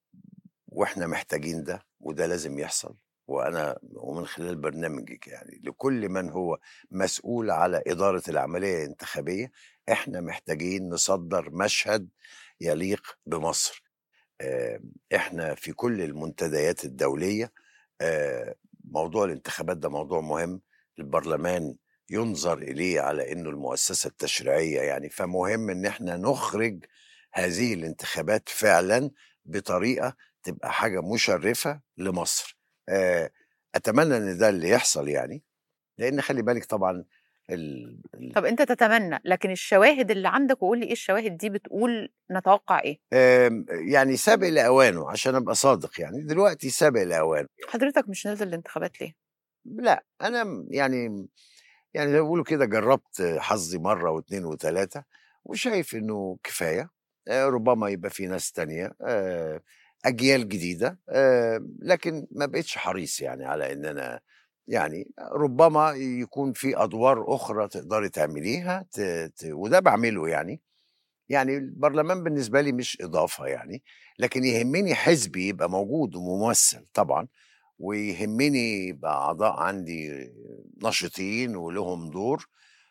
وإحنا محتاجين ده، وده لازم يحصل. وأنا ومن خلال برنامجِك يعني لكل من هو مسؤول على إدارة العملية الانتخابية، إحنا محتاجين نصدّر مشهد يليق بمصر. آآ إحنا في كل المنتديات الدولية، آآ موضوع الانتخابات ده موضوع مهم، البرلمان يُنظر إليه على إنه المؤسسة التشريعية يعني، فمهم إن إحنا نُخرج هذه الانتخابات فعلًا بطريقة تبقى حاجة مُشرِّفة لمصر. آآ أتمنى إن ده اللي يحصل يعني، لإن خلّي بالِك طبعًا ال ال طَب أنت تتمنى، لكن الشواهد اللي عندك وقُل لي إيه الشواهد دي بتقول نتوقّع إيه؟ آمم يعني سابق لأوانه عشان أبقى صادق يعني، دلوقتي سابق لأوانه. حضرتك مش نازل الانتخابات ليه؟ لأ، أنا م يعني يعني زي ما بيقولوا كده جرّبت حظي مرّة و2 و3 وشايف إنه كفاية، آآ ربما يبقى في ناس تانية، آآ أجيال جديدة، آآ لكن ما بقيتش حريص يعني على إن أنا يعني ربما يكون في أدوار أخرى تقدري تعمليها ت ت وده باعمله يعني. يعني البرلمان بالنسبة لي مش إضافة يعني، لكن يهمني حزبي يبقى موجود وممثّل طبعًا، ويهمني يبقى أعضاء عندي نشيطين ولهم دور،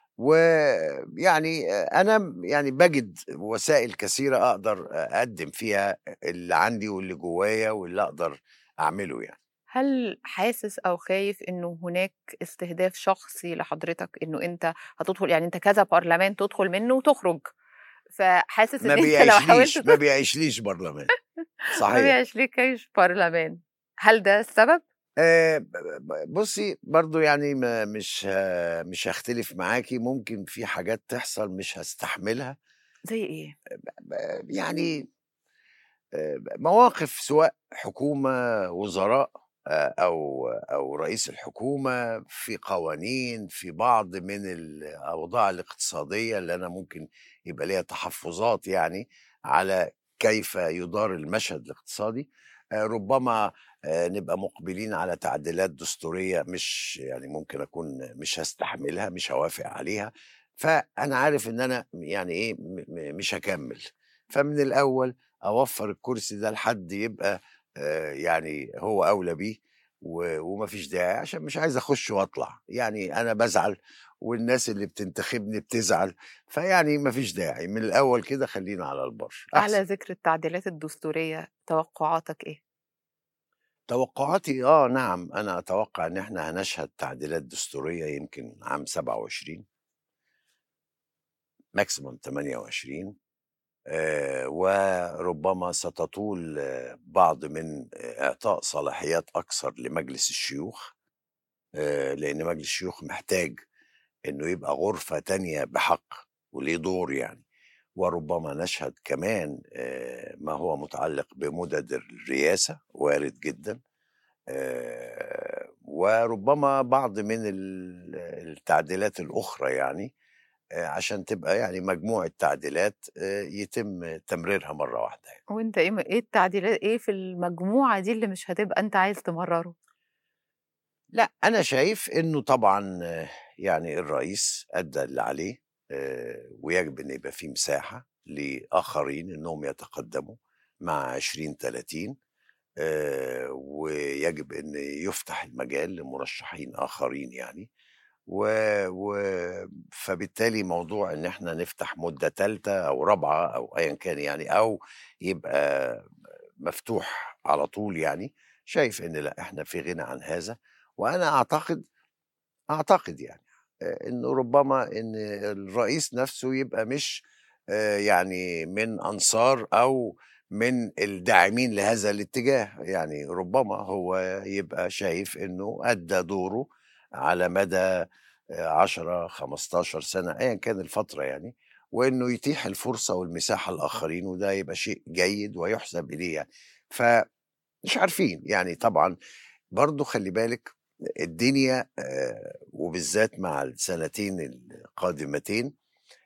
ويعني أنا م يعني باجد وسائل كثيرة أقدر أقدّم فيها اللي عندي واللي جوايا واللي أقدر أعمله يعني. هل حاسس أو خايف إنه هناك استهداف شخصي لحضرتك، إنه أنت هتدخل يعني أنت كذا برلمان تدخل منه وتخرج، فحاسس ما إن أنت لو حاولت بيعيشليش، ما ت بيعيشليش برلمان، ما صحيح. بيعيشلكيش برلمان، هل ده السبب؟ آآ ب ب بُصّي، برضه يعني ما مش ه مش هاختلف معاكِ، ممكن في حاجات تحصل مش هاستحملها، زي إيه؟ ب يعني آآ مواقف سواء حكومة، وزراء، آآ أو أو رئيس الحكومة، في قوانين، في بعض من الأوضاع الاقتصادية اللي أنا ممكن يبقى ليها تحفُّظات يعني على كيف يُدار المشهد الاقتصادي، آآ ربما آآ نبقى مُقبلين على تعديلات دستورية مش يعني ممكن أكون مش هاستحملها، مش هاوافق عليها، فأنا عارف إن أنا يعني إيه، م م مش هاكمّل، فمن الأول أوفّر الكرسي ده لحد يبقى آآ يعني هو أولى بيه و وما فيش داعي عشان مش عايز أخُش وأطلع، يعني أنا بازعل والناس اللي بتنتخبني بتزعل، فيعني ما فيش داعي، من الأول كده خلّينا على البر على أحسن. ذكر التعديلات الدستورية، توقعاتك إيه؟ توقعاتي آه نعم، أنا أتوقع إن إحنا هنشهد تعديلات دستورية يمكن عام سبعة وعشرين maximum تمانية وعشرين، آآ وربما ستطول آه، بعض من آه، إعطاء صلاحيات أكثر لمجلس الشيوخ، آآ لإن مجلس الشيوخ محتاج إنه يبقى غرفة تانية بحق وليه دور يعني، وربما نشهد كمان آآ ما هو متعلق بمُدَد الرئاسة وارد جدًا، آآ وربما بعض من ال التعديلات الأخرى يعني، آآ عشان تبقى يعني مجموعة تعديلات آآ يتم تمريرها مرّة واحدة يعني. وأنت إيه م إيه التعديلات إيه في المجموعة دي اللي مش هتبقى أنت عايز تمرّره؟ لأ، أنا شايف إنه طبعًا آه، يعني الرئيس أدّى اللي عليه، آآ ويجب إن يبقى في مساحة لآخرين إنّهم يتقدّموا مع عشرين، تلاتين، آآ ويجب إن يُفتح المجال لمرشحين آخرين يعني، و و فبالتالي موضوع إن إحنا نفتح مدة تالتة أو رابعة أو أيًا كان يعني، أو يبقى مفتوح على طول يعني، شايف إن لأ، إحنا في غنى عن هذا، وأنا أعتقد أعتقد يعني آآ إنه ربما إن الرئيس نَفْسه يبقى مش آآ يعني من أنصار أو من الداعمين لهذا الاتجاه، يعني ربما هو يبقى شايف إنه أدّى دوره على مدى آآ عشرة، خمستاشر سَنة أيًا كان الفترة يعني، وإنه يتيح الفرصة والمساحة للآخرين وده يبقى شيء جيد ويُحسَب إليه يعني. فمش عارفين، يعني طبعًا برضه خلّي بالِك الدنيا آآ وبالذات مع السنتين القادمتين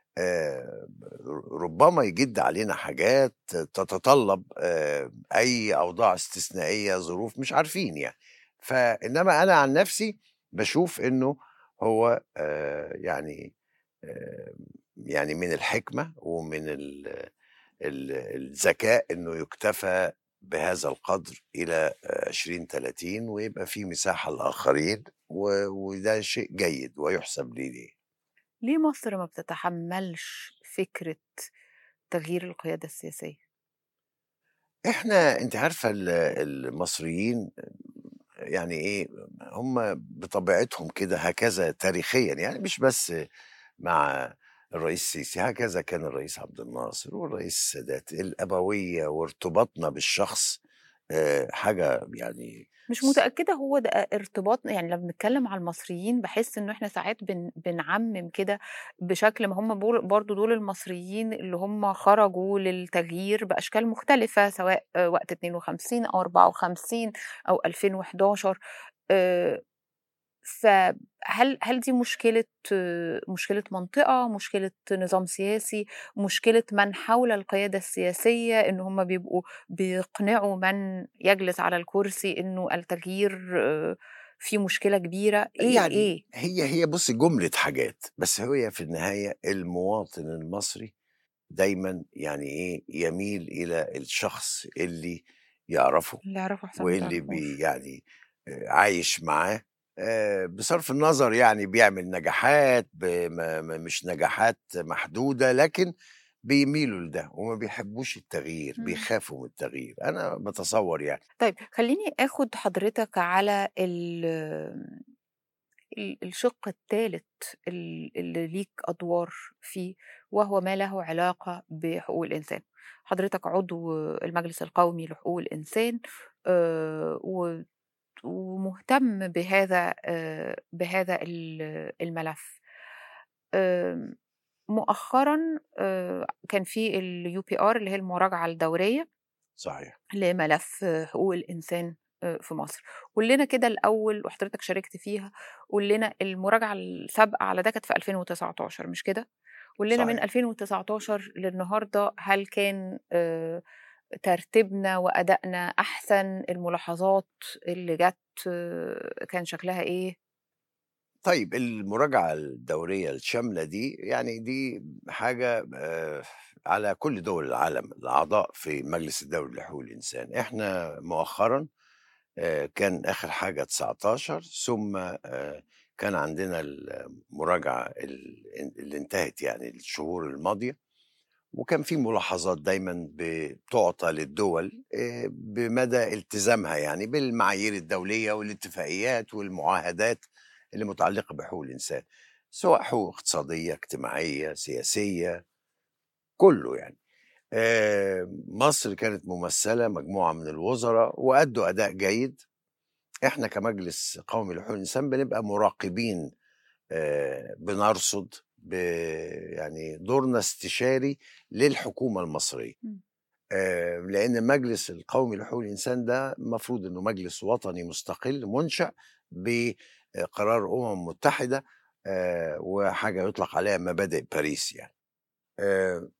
آآ ربما يجِد علينا حاجات تتطلّب آآ أي أوضاع استثنائية، ظروف مش عارفين يعني. فإنما أنا عن نَفْسي باشوف إنه هو آآ يعني آآ يعني من الحكمة ومن ال ال الذكاء إنه يُكتفى بهذا القدر إلى عشرين، تلاتين ويبقى في مساحة للآخرين و وده شيء جيد ويُحسَب لي ليه. ليه مصر ما بتتحمّلش فكرة تغيير القيادة السياسية؟ إحنا أنتِ عارفة ال المصريين يعني إيه، هم بطبيعتهم كده هكذا تاريخيًا، يعني مش بس مع الرئيس السيسي، هكذا كان الرئيس عبد الناصر والرئيس السادات، الأبوية وارتباطنا بالشخص آآ حاجة يعني مش س متأكدة هو ده ارتباطنا يعني لمّا بنتكلّم على المصريين باحس إنه إحنا ساعات بن بنعمّم كده بشكل ما هم بول برضه دول المصريين اللي هم خرجوا للتغيير بأشكال مختلفة، سواء آه، وقت اتنين وخمسين أو أربعة وخمسين أو ألفين وحداشر. آآ فهل هل دي مشكلة مشكلة منطقة، مشكلة نظام سياسي، مشكلة من حول القيادة السياسية، إن هم بيبقوا بيقنعوا من يجلس على الكرسي إنه التغيير آآ فيه مشكلة كبيرة، إيه يعني إيه؟ هي هي بُصّي جملة حاجات، بس هي في النهاية المواطن المصري دايمًا يعني إيه، يميل إلى الشخص اللي يعرفه اللي يعرفه أحسن ما واللي بي تعرفوش. يعني آآ عايش معاه، آآ بصرف النظر يعني بيعمل نجاحات ب ما ما مش نجاحات محدودة، لكن بيميلوا لده وما بيحبوش التغيير، إمم. بيخافوا من التغيير، أنا باتصوّر يعني. طيب خلّيني آخُد حضرتك على ال ال الشِق التالت ال اللي ليك أدوار فيه، وهو ما له علاقة بحقوق الإنسان. حضرتك عضو المجلس القومي لحقوق الإنسان، آآ و ومهتم بهذا آآ بهذا ال الملف. آمم مؤخرًا آآ كان في الUPR اللي هي المراجعة الدورية صحيح. لملف حقوق الإنسان آآ في مصر. قُل لنا كده الأول وحضرتك شاركت فيها، قُل لنا المراجعة السابقة على ده كانت في ألفين وتسعتاشر مش كده؟ قُل لنا من صحيح. ألفين وتسعتاشر للنهارده هل كان آآ ترتيبنا وأدائنا أحسن، الملاحظات اللي جات كان شكلها إيه؟ طيب المراجعة الدورية الشاملة دي، يعني دي حاجة آآ على كل دول العالم الأعضاء في المجلس الدولي لحقوق الإنسان. إحنا مؤخرًا آآ كان آخر حاجة تسعتاشر ثم آآ كان عندنا المراجعة ال اللي انتهت يعني الشهور الماضية، وكان في ملاحظات دايمًا بتُعطى للدول آآ بمدى التزامها يعني بالمعايير الدولية والاتفاقيات والمعاهدات اللي متعلقة بحقوق الإنسان، سواء حقوق اقتصادية، اجتماعية، سياسية، كُلّه يعني. آآ مصر كانت ممثلة مجموعة من الوزراء وأدّوا أداء جيد. إحنا كمجلس قومي لحقوق الإنسان بنبقى مراقبين، آآ بنرصد ب يعني دورنا استشاري للحكومة المصرية. إمم. آآ لإن المجلس القومي لحقوق الإنسان ده المفروض إنه مجلس وطني مستقل مُنشأ بقرار أمم متحدة، آآ وحاجة يُطلق عليها مبادئ باريس يعني. آآ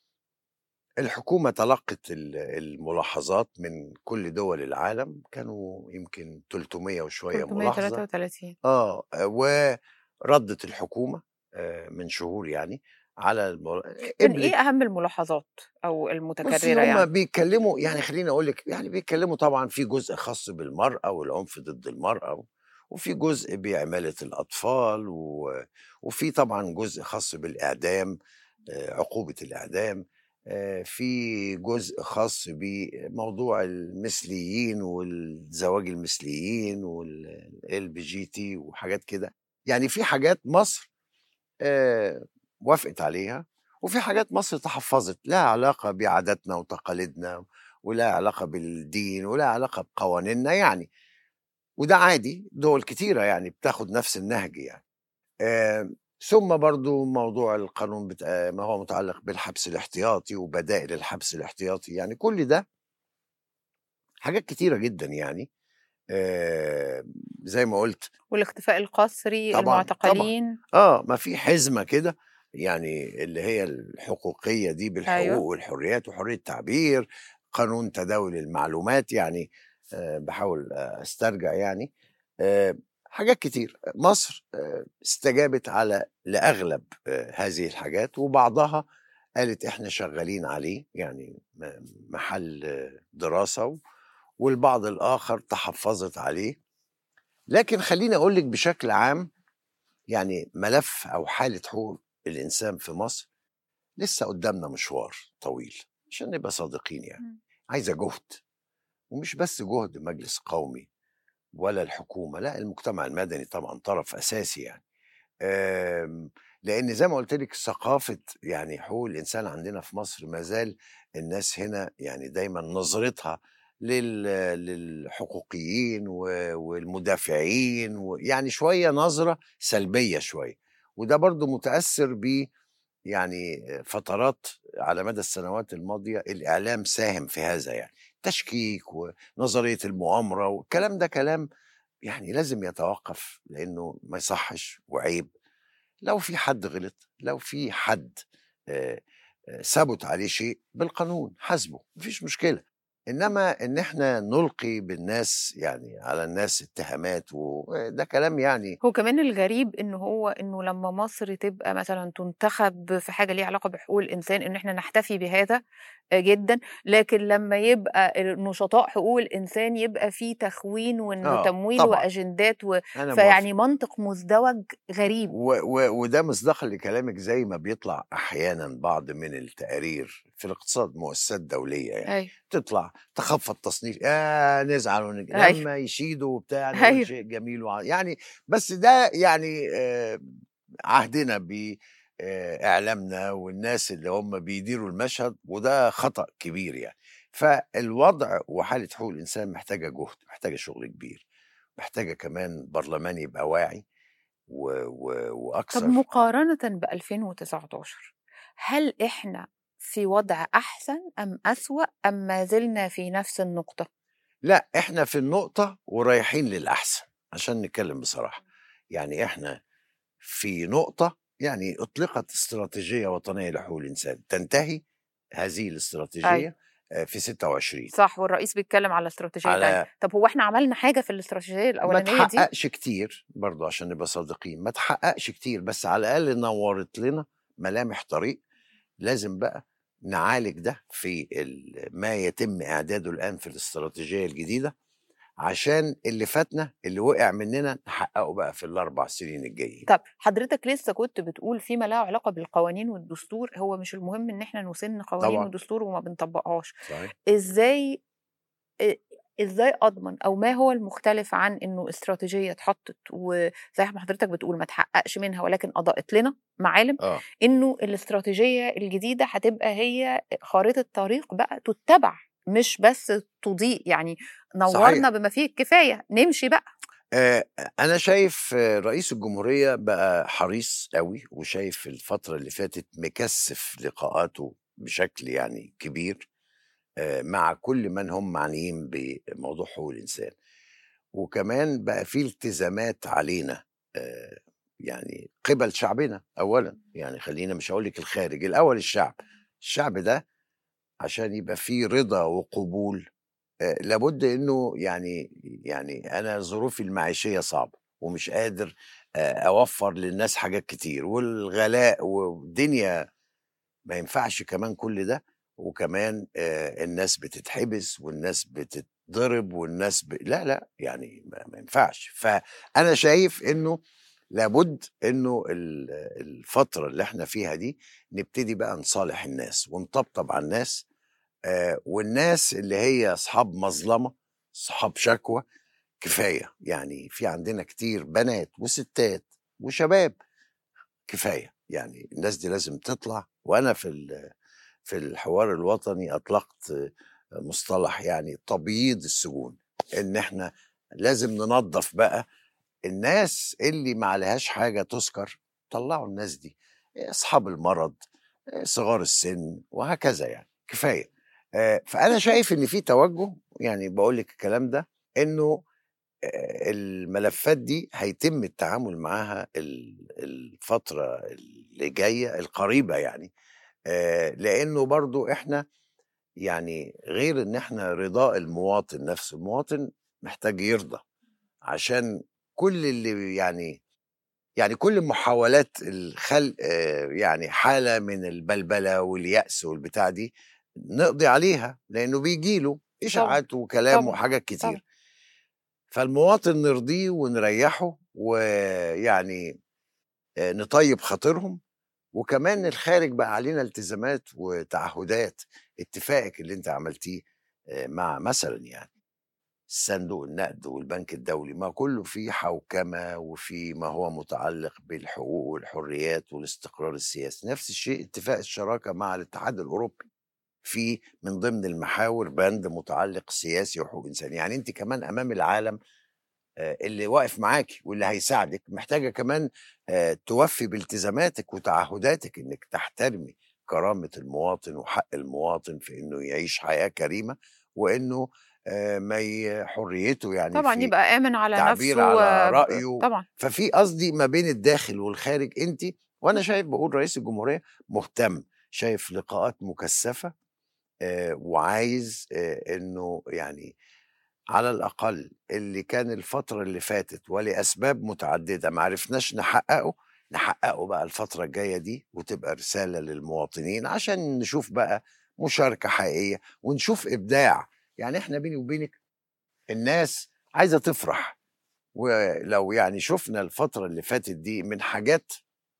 الحكومة تلقِّت ال الملاحظات من كل دول العالم، كانوا يمكن تلتمية وشوية ملاحظة. تلتمية وتلاتة وتلاتين. آه، وردِّت الحكومة آآ من شهور يعني على الم كان إيه قبلت. أهم الملاحظات أو بُصّي، المتكررة هم يعني؟ بيتكلّموا يعني خلّيني أقول لِك، يعني بيتكلّموا طبعًا في جزء خاص بالمرأة والعنف ضد المرأة، و وفي جزء بعمالة الأطفال، و وفي طبعًا جزء خاص بالإعدام، آآ عقوبة الإعدام، آآ في جزء خاص بموضوع المثليين والزواج المثليين والLGBT وحاجات كده. يعني في حاجات مصر آآ وافقت عليها، وفي حاجات مصر تحفّظت، لها علاقة بعاداتنا وتقاليدنا، ولها علاقة بالدين، ولها علاقة بقوانيننا يعني، وده عادي، دول كتيرة يعني بتاخد نفس النهج يعني. آآ ثم برضه موضوع القانون بت آآ ما هو متعلق بالحبس الاحتياطي وبدائل الحبس الاحتياطي، يعني كل ده حاجات كتيرة جدًا يعني. آآ زي ما قُلت والاختفاء القسري، طبعًا، طبعًا. المعتقلين. آه، ما في حزمة كده يعني اللي هي الحقوقية دي بالحقوق أيوه. والحريات وحرية التعبير، قانون تداول المعلومات يعني، آآ باحاول أسترجع يعني، آآ حاجات كتير. مصر آآ استجابت على لأغلب آآ هذه الحاجات، وبعضها قالت إحنا شغالين عليه، يعني م محل آه، دراسة، و والبعض الآخر تحفظت عليه. لكن خلّيني أقول لِك بشكل عام، يعني ملف أو حالة حقوق الإنسان في مصر لسه قدامنا مشوار طويل، عشان نبقى صادقين يعني. إمم. عايزة جهد، ومش بس جهد مجلس قومي ولا الحكومة، لأ المجتمع المدني طبعًا طرف أساسي يعني. آمم، لإن زي ما قُلت لِك ثقافة يعني حقوق الإنسان عندنا في مصر ما زال الناس هنا يعني دايمًا نظرتها لل للحقوقيين و والمدافعين، ويعني شوية نظرة سلبية شوية، وده برضه متأثّر ب يعني فترات على مدى السنوات الماضية الإعلام ساهم في هذا يعني، تشكيك ونظرية المؤامرة والكلام ده كلام يعني لازم يتوقف، لانه ما يصحش وعيب. لو في حد غلط، لو في حد آه، آه، ثبت عليه شيء بالقانون حاسبه، مفيش مشكله. انما ان احنا نلقي بالناس يعني على الناس اتهامات، وده كلام يعني. هو كمان الغريب إن هو إنه لمّا مصر تبقى مثلًا تُنتخب في حاجة ليها علاقة بحقوق الإنسان، إن إحنا نحتفي بهذا آآ جدًا، لكن لمّا يبقى ال نشطاء حقوق الإنسان يبقى في تخوين وإنه اه تمويل طبعا وأجندات و انا موافق. فيعني منطق مزدوج غريب. و و وده مصداقًا لكلامِك، زي ما بيطلع أحيانًا بعض من التقارير في الاقتصاد، مؤسسات دولية يعني، أيوه، تطلع تخفّض تصنيف، ياه نزعل ونج أيوه، لمّا يشيدوا وبتاع نقول أيوه. شيء جميل وع يعني. بس ده يعني آآ عهدنا ب آآ إعلامنا والناس اللي هم بيديروا المشهد، وده خطأ كبير يعني. فالوضع وحالة حقوق الإنسان محتاجة جهد، محتاجة شغل كبير، محتاجة كمان برلمان يبقى واعي و و طب وأكثر. مقارنةً بألفين وتسعتاشر هل إحنا في وضع أحسن أم أسوأ أم ما زلنا في نفس النقطة؟ لأ، إحنا في النقطة ورايحين للأحسن، عشان نتكلم بصراحة. يعني إحنا في نقطة، يعني أُطلقت استراتيجية وطنية لحقوق الإنسان، تنتهي هذه أيوه. الاستراتيجية آآ في ستة وعشرين. صح، والرئيس بيتكلم على استراتيجية تانية. على طب هو إحنا عملنا حاجة في الاستراتيجية ما الأولانية دي؟ اتحققش كتير برضه عشان نبقى صادقين، ما اتحققش كتير، بس على الأقل نوّرت لنا ملامح طريق. لازم بقى نعالج ده في ال ما يتم إعداده الآن في الاستراتيجية الجديدة، عشان اللي فاتنا اللي وقع مننا نحققه بقى في الأربع سنين الجايين. طب حضرتك لسه كنت بتقول فيما له علاقة بالقوانين والدستور، هو مش المهم إن إحنا نُسِن قوانين طبعًا، ودستور وما بنطبّقهاش. صحيح. إزاي آآ إزاي أضمن أو ما هو المختلف عن إنه استراتيجية اتحطّت وزي ما حضرتك بتقول ما اتحققش منها ولكن أضاءت لنا معالم، آه، إنه الاستراتيجية الجديدة هتبقى هي خارطة طريق بقى تُتّبع، مش بس تُضيء، يعني نوّرنا صحيح. بما فيه الكفاية، نمشي بقى. آآ أنا شايف آه، رئيس الجمهورية بقى حريص أوي، وشايف الفترة اللي فاتت مكثّف لقاءاته بشكل يعني كبير آآ مع كل من هم معنيين بموضوع حقوق الإنسان. وكمان بقى في التزامات علينا آآ يعني قِبَل شعبنا أولًا، يعني خلّينا مش هاقول لِك الخارج، الأول الشعب. الشعب ده عشان يبقى في رضا وقبول آآ لابد إنه يعني يعني أنا ظروفي المعيشية صعبة ومش قادر آآ أوفّر للناس حاجات كتير، والغلاء والدنيا ما ينفعش كمان كل ده. وكمان آآ الناس بتتحبس والناس بتتضرب والناس ب لا، لأ، يعني ما ما ينفعش. فأنا شايف إنه لابد إنه ال الفترة اللي إحنا فيها دي نبتدي بقى نصالح الناس ونطبطب على الناس. آآ والناس اللي هي أصحاب مظلمة، أصحاب شكوى، كفاية. يعني في عندنا كتير بنات وستات وشباب، كفاية. يعني الناس دي لازم تطلع. وأنا في ال في الحوار الوطني أطلقت مصطلح يعني تبييض السجون، إن إحنا لازم ننضّف بقى الناس اللي ما عليهاش حاجة تُذكر. طلّعوا الناس دي، أصحاب المرض، آآ صغار السِن وهكذا يعني، كفاية. آآ فأنا شايف إن في توجُّه، يعني باقول لِك الكلام ده، إنه آآ الملفات دي هيتم التعامل معاها ال الفترة اللي جاية القريبة يعني. آآ لإنه برضه إحنا يعني غير إن إحنا رضاء المواطن نَفْسه، المواطن محتاج يرضى عشان كل اللي يعني يعني كل محاولات الخلق آآ يعني حالة من البلبلة واليأس والبتاع دي، نقضي عليها، لإنه بييجي له طبعًا، إشاعات وكلام طبعًا، وحاجات طبعًا. كتير. فالمواطن نرضيه ونريّحه، ويعني آآ نطيّب خاطرهم. وكمان الخارج بقى علينا التزامات وتعهدات. اتفاقِك اللي أنتِ عملتيه آآ مع مثلًا يعني صندوق النقد والبنك الدولي، ما كُلّه فيه حوكمة وفيه ما هو متعلق بالحقوق والحريات والاستقرار السياسي. نفس الشيء اتفاق الشراكة مع الاتحاد الأوروبي، فيه من ضمن المحاور بند متعلق سياسي وحقوق إنسان. يعني أنتِ كمان أمام العالم آآ اللي واقف معاكِ واللي هيساعدِك، محتاجة كمان آآ توفّي بالتزاماتِك وتعهداتِك، إنِّك تحترمي كرامة المواطن وحق المواطن في إنه يعيش حياة كريمة، وإنه آه، ما ي- حريته يعني طبعا في يبقى آمن على تعبير نفسه على و... رأيه. طبعا ففي قصدي ما بين الداخل والخارج انت وانا شايف، بقول رئيس الجمهورية مهتم، شايف لقاءات مكثفة، آه، وعايز آه، انه يعني على الأقل اللي كان الفترة اللي فاتت ولأسباب متعددة ما عرفناش نحققه، نحققه بقى الفترة الجاية دي، وتبقى رسالة للمواطنين عشان نشوف بقى مشاركة حقيقية ونشوف إبداع. يعني احنا بيني وبينك الناس عايزة تفرح، ولو يعني شفنا الفترة اللي فاتت دي من حاجات،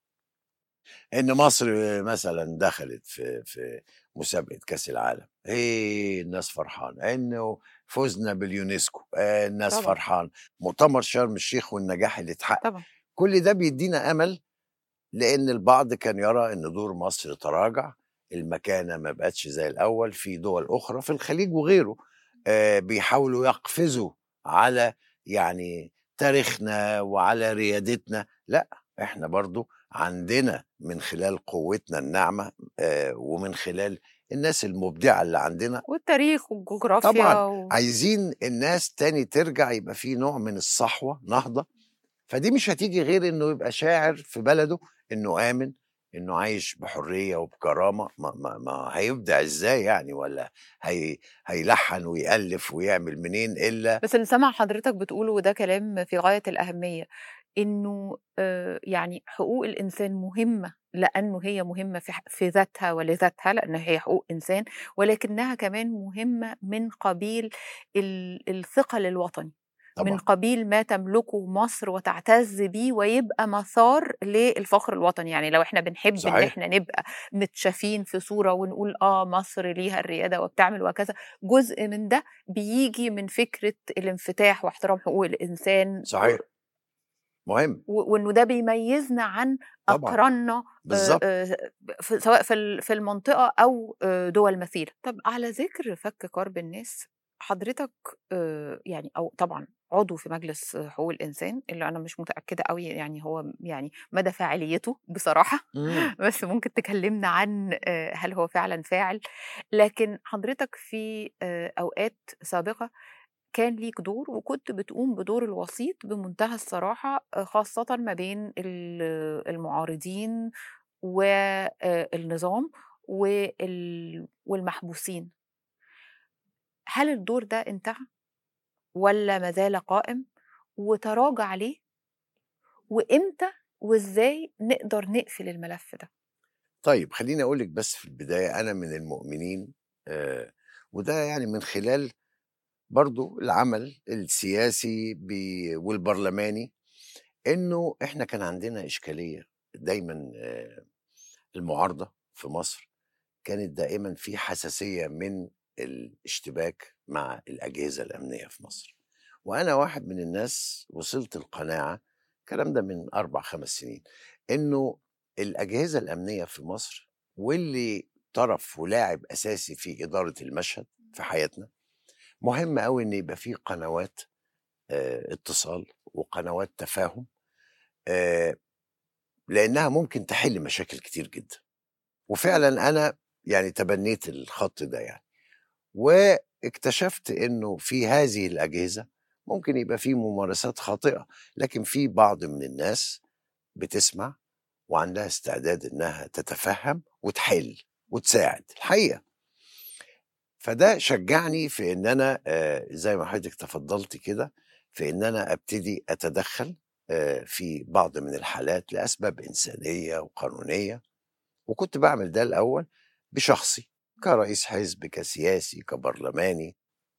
ان مصر مثلا دخلت في في مسابقه كاس العالم، ايه الناس فرحان انه فزنا باليونسكو، آه الناس طبعا فرحان، مؤتمر شرم الشيخ والنجاح اللي اتحقق، طبعا كل ده بيدينا امل. لان البعض كان يرى ان دور مصر تراجع، المكانه ما بقتش زي الاول، في دول اخرى في الخليج وغيره آه بيحاولوا يقفزوا على يعني تاريخنا وعلى ريادتنا. لا، احنا برضو عندنا من خلال قوتنا الناعمه آه ومن خلال الناس المبدعه اللي عندنا، والتاريخ والجغرافيا طبعا و... عايزين الناس تاني ترجع، يبقى في نوع من الصحوه، نهضه. فدي مش هتيجي غير انه يبقى شاعر في بلده انه امن، انه عايش بحريه وبكرامه. ما, ما, ما هيبدع ازاي يعني؟ ولا هي هيلحن ويالف ويعمل منين الا؟ بس اللي سمع حضرتك بتقوله وده كلام في غاية الأهمية، إنه آه، يعني حقوق الإنسان مهمة لأنه هي مهمة في ح- في ذاتها ولذاتها، لأن هي حقوق إنسان، ولكنها كمان مهمة من قبيل ال- الثقل الوطني، من طبعا قبيل ما تملكه مصر وتعتز بيه ويبقى مسار للفخر الوطني. يعني لو احنا بنحب ان صحيح. احنا نبقى متشافين في صورة ونقول اه مصر ليها الريادة وبتعمل وكذا، جزء من ده بيجي من فكرة الانفتاح واحترام حقوق الإنسان، صحيح، مهم. و- وإنه ده بيميزنا عن طبعا، أقراننا آه، بالظبط. آه، في- سواء في ال- في المنطقة أو آه، دول مثيلة. طب على ذكر فك كرب الناس، حضرتك آه، يعني أو طبعا عضو في مجلس حقوق الإنسان اللي أنا مش متأكدة قوي يعني هو يعني مدى فاعليته بصراحة مم. بس ممكن تكلمنا عن آه، هل هو فعلا فاعل. لكن حضرتك في آه، أوقات سابقة كان ليك دور وكنت بتقوم بدور الوسيط بمنتهى الصراحة، آه، خاصة ما بين ال- المعارضين والنظام وال- والمحبوسين. هل الدور ده انتهى ولا ما زال قائم وتراجع ليه، وامتى وازاي نقدر نقفل الملف ده؟ طيب خليني اقول لك بس في البدايه، انا من المؤمنين آه وده يعني من خلال برضو العمل السياسي بي- والبرلماني، انه احنا كان عندنا اشكاليه دايما. آه المعارضه في مصر كانت دائما في حساسيه من الاشتباك مع الاجهزه الامنيه في مصر. وانا واحد من الناس وصلت القناعه، الكلام ده من اربع خمس سنين، انه الاجهزه الامنيه في مصر واللي طرف ولاعب اساسي في اداره المشهد في حياتنا، مهم قوي ان يبقى في قنوات آه، اتصال وقنوات تفاهم، آه، لانها ممكن تحل مشاكل كتير جدا. وفعلا انا يعني تبنيت الخط ده يعني، واكتشفت انه في هذه الاجهزه ممكن يبقى في ممارسات خاطئه، لكن في بعض من الناس بتسمع وعندها استعداد انها تتفهم وتحل وتساعد الحقيقه. فده شجعني في ان انا آه، زي ما حضرتك تفضلت كده، في ان انا ابتدي اتدخل آه، في بعض من الحالات لاسباب انسانيه وقانونيه. وكنت بعمل ده الاول بشخصي كرئيس حزب، كسياسي، كبرلماني.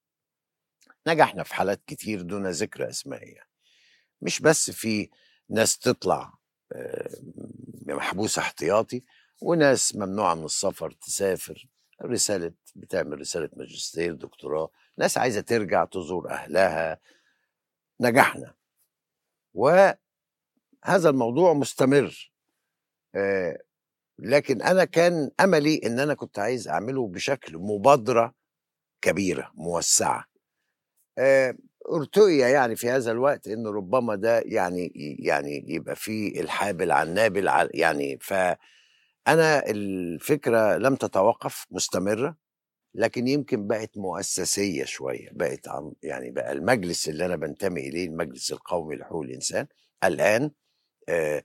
نجحنا في حالات كتير دون ذكر اسماء يعني. مش بس في ناس تطلع آه، محبوسه احتياطي، وناس ممنوعه من السفر تسافر، رساله بتعمل رساله ماجستير دكتوراه، ناس عايزه ترجع تزور اهلها. نجحنا، وهذا الموضوع مستمر. آه، لكن انا كان املي ان انا كنت عايز اعمله بشكل مبادره كبيره موسعه. آه، ارتؤي يعني في هذا الوقت ان ربما ده يعني يعني يبقى فيه الحابل عن نابل ع- يعني. فانا الفكره لم تتوقف، مستمره. لكن يمكن بقت مؤسسيه شويه، بقت عن يعني بقى المجلس اللي انا بنتمي اليه، المجلس القومي لحقوق الانسان الان، آه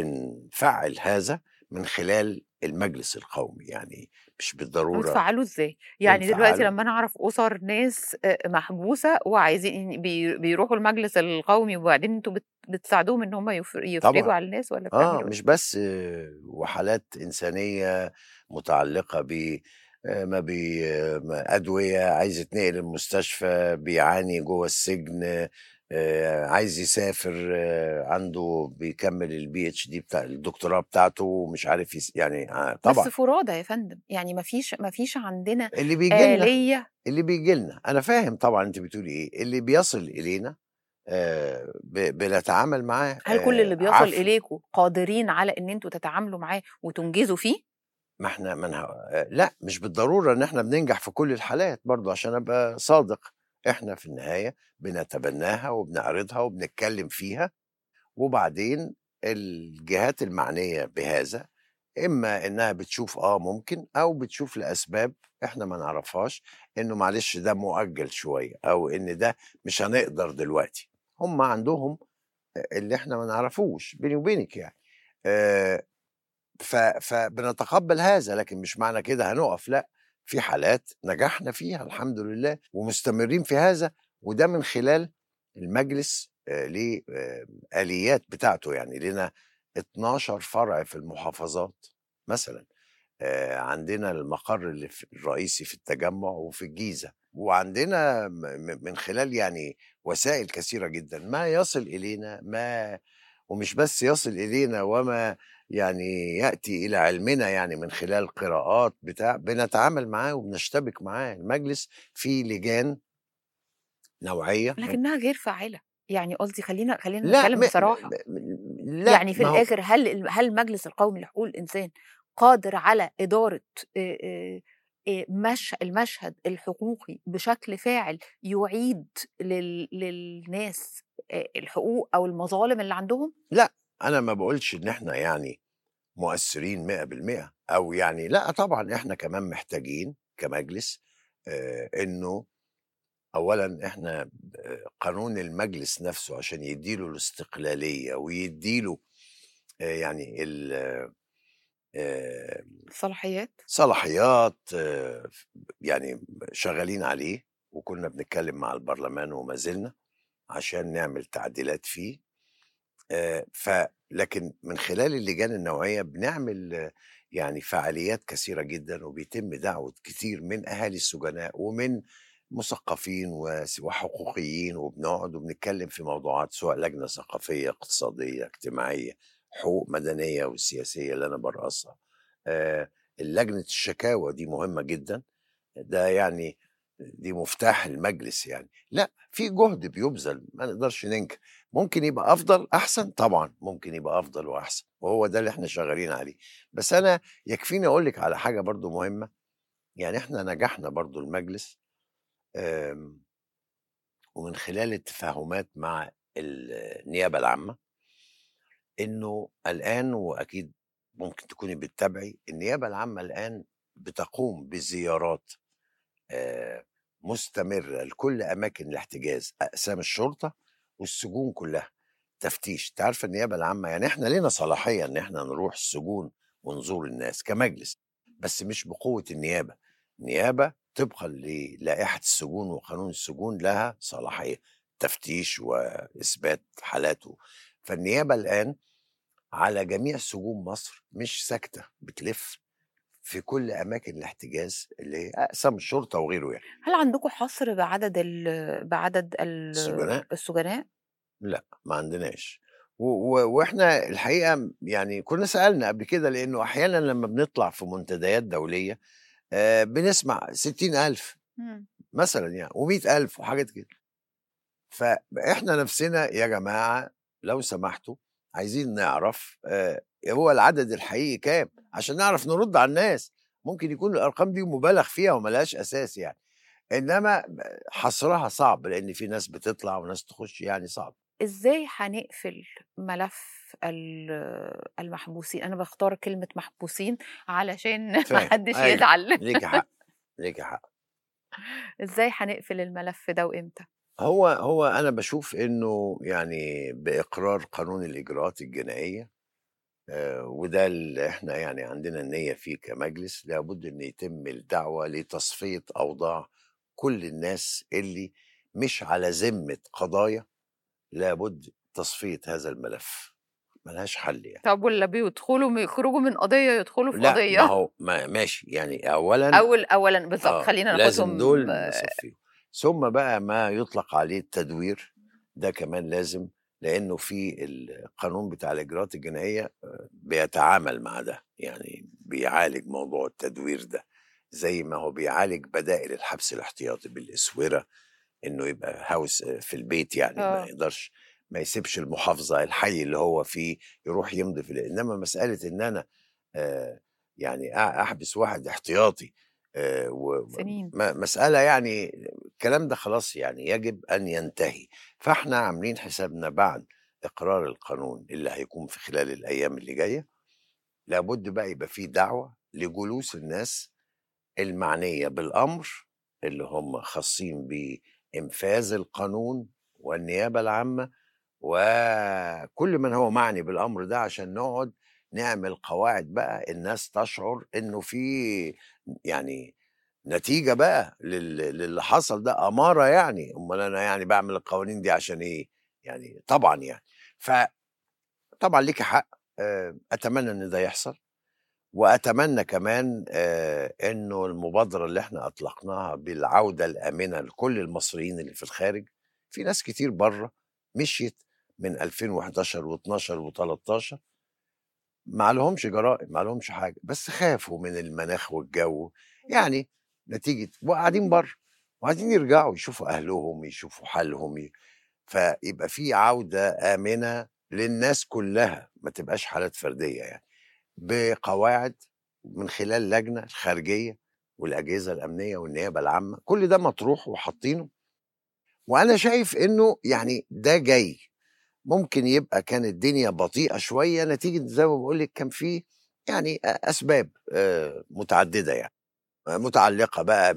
بنفعل هذا من خلال المجلس القومي، يعني مش بالضروره بتفعّلوا إزاي؟ يعني دلوقتي بنفعله. لمّا أنا أعرف أُسَر ناس آآ محبوسة وعايزين بي بيروحوا المجلس القومي وبعدين أنتم بت بتساعدوهم إن هم يف يفرجوا طبعا على الناس والّا اه بتعملوا إيه؟ مش بس آه، وحالات انسانيه متعلقه ب آه، ما بي آه، ما أدوية، عايز يتنقل المستشفى، بيعاني جوه السجن، آه، عايز يسافر، آه، عنده بيكمل البي اتش دي بتاع الدكتوراه بتاعته ومش عارف يس يعني آه، بس طبعا. فرادى يا فندم، يعني ما فيش ما فيش عندنا اللي بيجي لنا آلية. اللي بيجي لنا أنا فاهم طبعا أنت بتقولي إيه، اللي بيصل إلينا آه، ب- بنتعامل معاه هل كل آه، اللي بيصل عفو. إليكم قادرين على إن أنتم تتعاملوا معاه وتنجزوا فيه؟ ما إحنا ما أنا آآ لأ، مش بالضرورة إن إحنا بننجح في كل الحالات برضه عشان أبقى صادق، إحنا في النهاية بنتبناها وبنعرضها وبنتكلّم فيها، وبعدين الجهات المعنية بهذا إما إنها بتشوف آه ممكن، أو بتشوف لأسباب إحنا ما نعرفهاش إنه معلش ده مؤجّل شوية، أو إن ده مش هنقدر دلوقتي، هم عندهم أ اللي إحنا ما نعرفوش بيني وبينِك يعني. آآ ف فبنتقبّل هذا، لكن مش معنى كده هنُقف لأ، في حالات نجحنا فيها الحمد لله ومستمرين في هذا، وده من خلال المجلس آآ ليه آآ آليات بتاعته، يعني لينا اتناشر فرع في المحافظات مثلًا، آآ عندنا المقر اللي في الرئيسي في التجمُّع وفي الجيزة، وعندنا م م من خلال يعني وسائل كثيرة جدًا ما يصل إلينا ما ومش بس يصل إلينا وما يعني يأتي إلى علمنا يعني من خلال قراءات بتاع، بنتعامل معاه وبنشتبك معاه، المجلس فيه لجان نوعية م لكنها غير فاعلة، يعني قصدي خلّينا خلّينا لأ نتكلم م م بصراحة. م لأ، يعني في ما هو الآخر هل ال هل المجلس القومي لحقوق الإنسان قادر على إدارة آآ آآ آآ مش المشهد الحقوقي بشكل فاعل يُعيد لل للناس آآ الحقوق أو المظالم اللي عندهم؟ لأ، أنا ما باقولش إن إحنا يعني مؤثرين مية بالمية أو يعني لأ طبعًا إحنا كمان محتاجين كمجلس آآ إنه أولًا إحنا ب قانون المجلس نفسه عشان يدّي له الاستقلالية ويدّي له آآ يعني ال آآ الصلاحيات؟ صلاحيات آه، ف يعني شغالين عليه، وكنا بنتكلم مع البرلمان وما زلنا عشان نعمل تعديلات فيه. آآ ف لكن من خلال اللجان النوعية بنعمل آه، يعني فعاليات كثيرة جدًا، وبيتم دعوة كتير من أهالي السجناء ومن مثقفين وس وحقوقيين، وبنقعد وبنتكلم في موضوعات سواء لجنة ثقافية، اقتصادية، اجتماعية، حقوق مدنية والسياسية اللي أنا بارأسها. آآ لجنة الشكاوى دي مهمة جدًا، ده يعني دي مفتاح المجلس يعني. لأ، في جهد بيُبذل ما نقدرش ننكر، ممكن يبقى أفضل أحسن طبعًا، ممكن يبقى أفضل وأحسن، وهو ده اللي إحنا شغالين عليه. بس أنا يكفيني أقول لِك على حاجة برضه مهمة، يعني إحنا نجحنا برضه المجلس آمم، ومن خلال التفاهمات مع ال النيابة العامة، إنه الآن وأكيد ممكن تكوني بتتابعي، النيابة العامة الآن بتقوم بزيارات آآ مستمرة لكل أماكن الاحتجاز، أقسام الشرطة والسجون كلّها، تفتيش. أنتِ عارفة النيابة العامة يعني إحنا لينا صلاحية إن إحنا نروح السجون ونزور الناس كمجلس، بس مش بقوة النيابة. النيابة طبقًا للائحة السجون وقانون السجون لها صلاحية تفتيش وإثبات حالاته. فالنيابة الآن على جميع سجون مصر مش ساكتة، بتلِف في كل أماكن الاحتجاز اللي هي أقسام الشرطة وغيره يعني. هل عندكم حصر بعدد ال بعدد ال السجناء السجناء؟ لأ، ما عندناش. و و وإحنا الحقيقة م يعني كنا سألنا قبل كده، لإنه أحيانًا لمّا بنطلع في منتديات دولية آآ بنسمع ستين ألف إمم. مثلًا يعني ومئة ألف وحاجات كده. فإحنا نفسنا يا جماعة لو سمحتوا عايزين نعرف آآ هو العدد الحقيقي كام، عشان نعرف نرُد على الناس. ممكن يكون الأرقام دي مُبالغ فيها وما لهاش أساس يعني. إنما ب حصرها صعب، لإن في ناس بتطلع وناس تخش يعني صعب. إزاي هنقفل ملف ال المحبوسين؟ أنا باختار كلمة محبوسين علشان ما فاهم، حدش أيوه، يزعل. ليكِ حق. ليكِ حق. إزاي هنقفل الملف ده وإمتى؟ هو هو أنا باشوف إنه يعني بإقرار قانون الإجراءات الجنائية، آآ وده اللي إحنا يعني عندنا النية فيه كمجلس، لابد إن يتم الدعوة لتصفية أوضاع كل الناس اللي مش على ذمة قضايا، لابد تصفية هذا الملف، ما لهاش حل يعني. طب واللي بيدخلوا م يخرجوا من قضية يدخلوا في لأ، ما قضية. هو ما ماشي، يعني أولًا أول أولًا بالضبط، آه، خلّينا لازم ناخدهم دول نصفّيهم، ثم بقى ما يُطلق عليه التدوير، ده كمان لازم، لإنه في القانون بتاع الإجراءات الجنائية آآ بيتعامل مع ده، يعني بيعالج موضوع التدوير ده، زي ما هو بيعالج بدائل الحبس الاحتياطي بالإسورة، إنه يبقى house في البيت يعني ما آه. يقدرش ما يسيبش المحافظة، الحي اللي هو فيه يروح يمضي في ال إنما مسألة إن أنا آآ يعني أ أحبس واحد احتياطي آآ و سنين. م مسألة يعني الكلام ده خلاص يعني يجب أن ينتهي، فإحنا عاملين حسابنا بعد إقرار القانون اللي هيكون في خلال الأيام اللي جاية، لابد بقى يبقى في دعوة لجلوس الناس المعنية بالأمر، اللي هم خاصين بإنفاذ القانون والنيابة العامة وكل من هو معني بالأمر ده، عشان نقعد نعمل قواعد بقى الناس تشعر إنه في يعني نتيجة بقى لل للي حصل ده، أمارة يعني، أُمّال أنا يعني باعمل القوانين دي عشان إيه؟ يعني طبعًا يعني. فطبعًا ليكِ حق، آآ أتمنى إن ده يحصل. وأتمنى كمان آآ إنه المبادرة اللي إحنا أطلقناها بالعودة الآمنة لكل المصريين اللي في الخارج، في ناس كتير برّه مشيت من ألفين وحداشر و12 و13 ما عليهمش جرائم، ما عليهمش حاجة، بس خافوا من المناخ والجو، يعني نتيجة وقاعدين برّه وعايزين يرجعوا يشوفوا أهلهم، يشوفوا حالهم، ي فيبقى في عودة آمنة للناس كلّها، ما تبقاش حالات فردية يعني. بقواعد من خلال لجنة الخارجية والأجهزة الأمنية والنيابة العامة، كل ده مطروح وحاطينه، وأنا شايف إنه يعني ده جاي، ممكن يبقى كانت الدنيا بطيئة شوية نتيجة زي ما باقول لِك كان في يعني أ أسباب آآ متعددة يعني، متعلقة بقى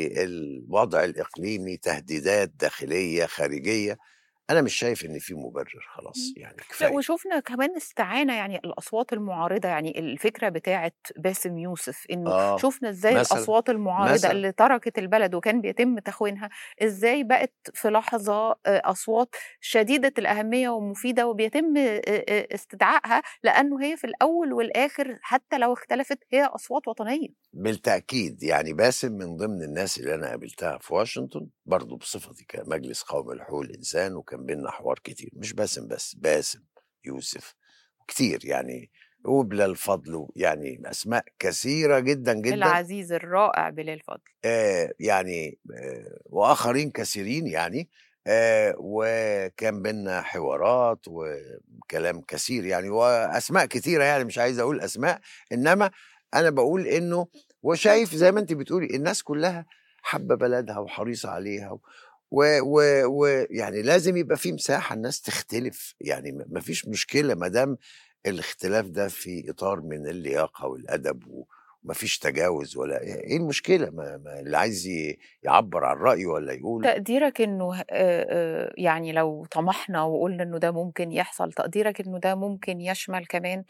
بالوضع الإقليمي، تهديدات داخلية، خارجية، أنا مش شايف إن في مُبرر خلاص إمم. يعني لأ كفاية. وشُفنا كمان استعانة يعني الأصوات المُعارضة، يعني الفكرة بتاعة باسم يوسف، إنه آه، شُفنا إزاي مثلًا، الأصوات المُعارضة مثلًا. اللي تركت البلد وكان بيتم تخوينها، إزاي بقت في لحظة آآ أصوات شديدة الأهمية ومفيدة وبيتم آآ آآ استدعائها، لأنه هي في الأول والآخر حتى لو اختلفت هي أصوات وطنية. بالتأكيد، يعني باسم من ضمن الناس اللي أنا قابلتها في واشنطن، برضه بصفتي كمجلس قومي لحقوق الإنسان، وكان بيننا حوار كتير، مش باسم بس، باسم، يوسف، كتير يعني، وبلال فضل، يعني أسماء كثيرة جدًا، جدًا، العزيز الرائع بلال فضل. آآ يعني آآ وآخرين كثيرين يعني، آآ وكان بيننا حوارات وكلام كثير يعني، وأسماء كتيرة يعني مش عايز أقول أسماء، إنما أنا باقول إنه وشايف زي ما أنتِ بتقولي الناس كلّها حابة بلدها وحريصة عليها، و و ويعني لازم يبقى في مساحة الناس تختلف، يعني ما ما فيش مشكلة ما دام الاختلاف ده في إطار من اللياقة والأدب و ما فيش تجاوز ولا إيه إيه المشكلة؟ ما ما اللي عايز ي يعبّر عن رأيه والّا يقول تقديرك إنه آآ آآ يعني لو طمحنا وقُلنا إنه ده ممكن يحصل، تقديرك إنه ده ممكن يشمل كمان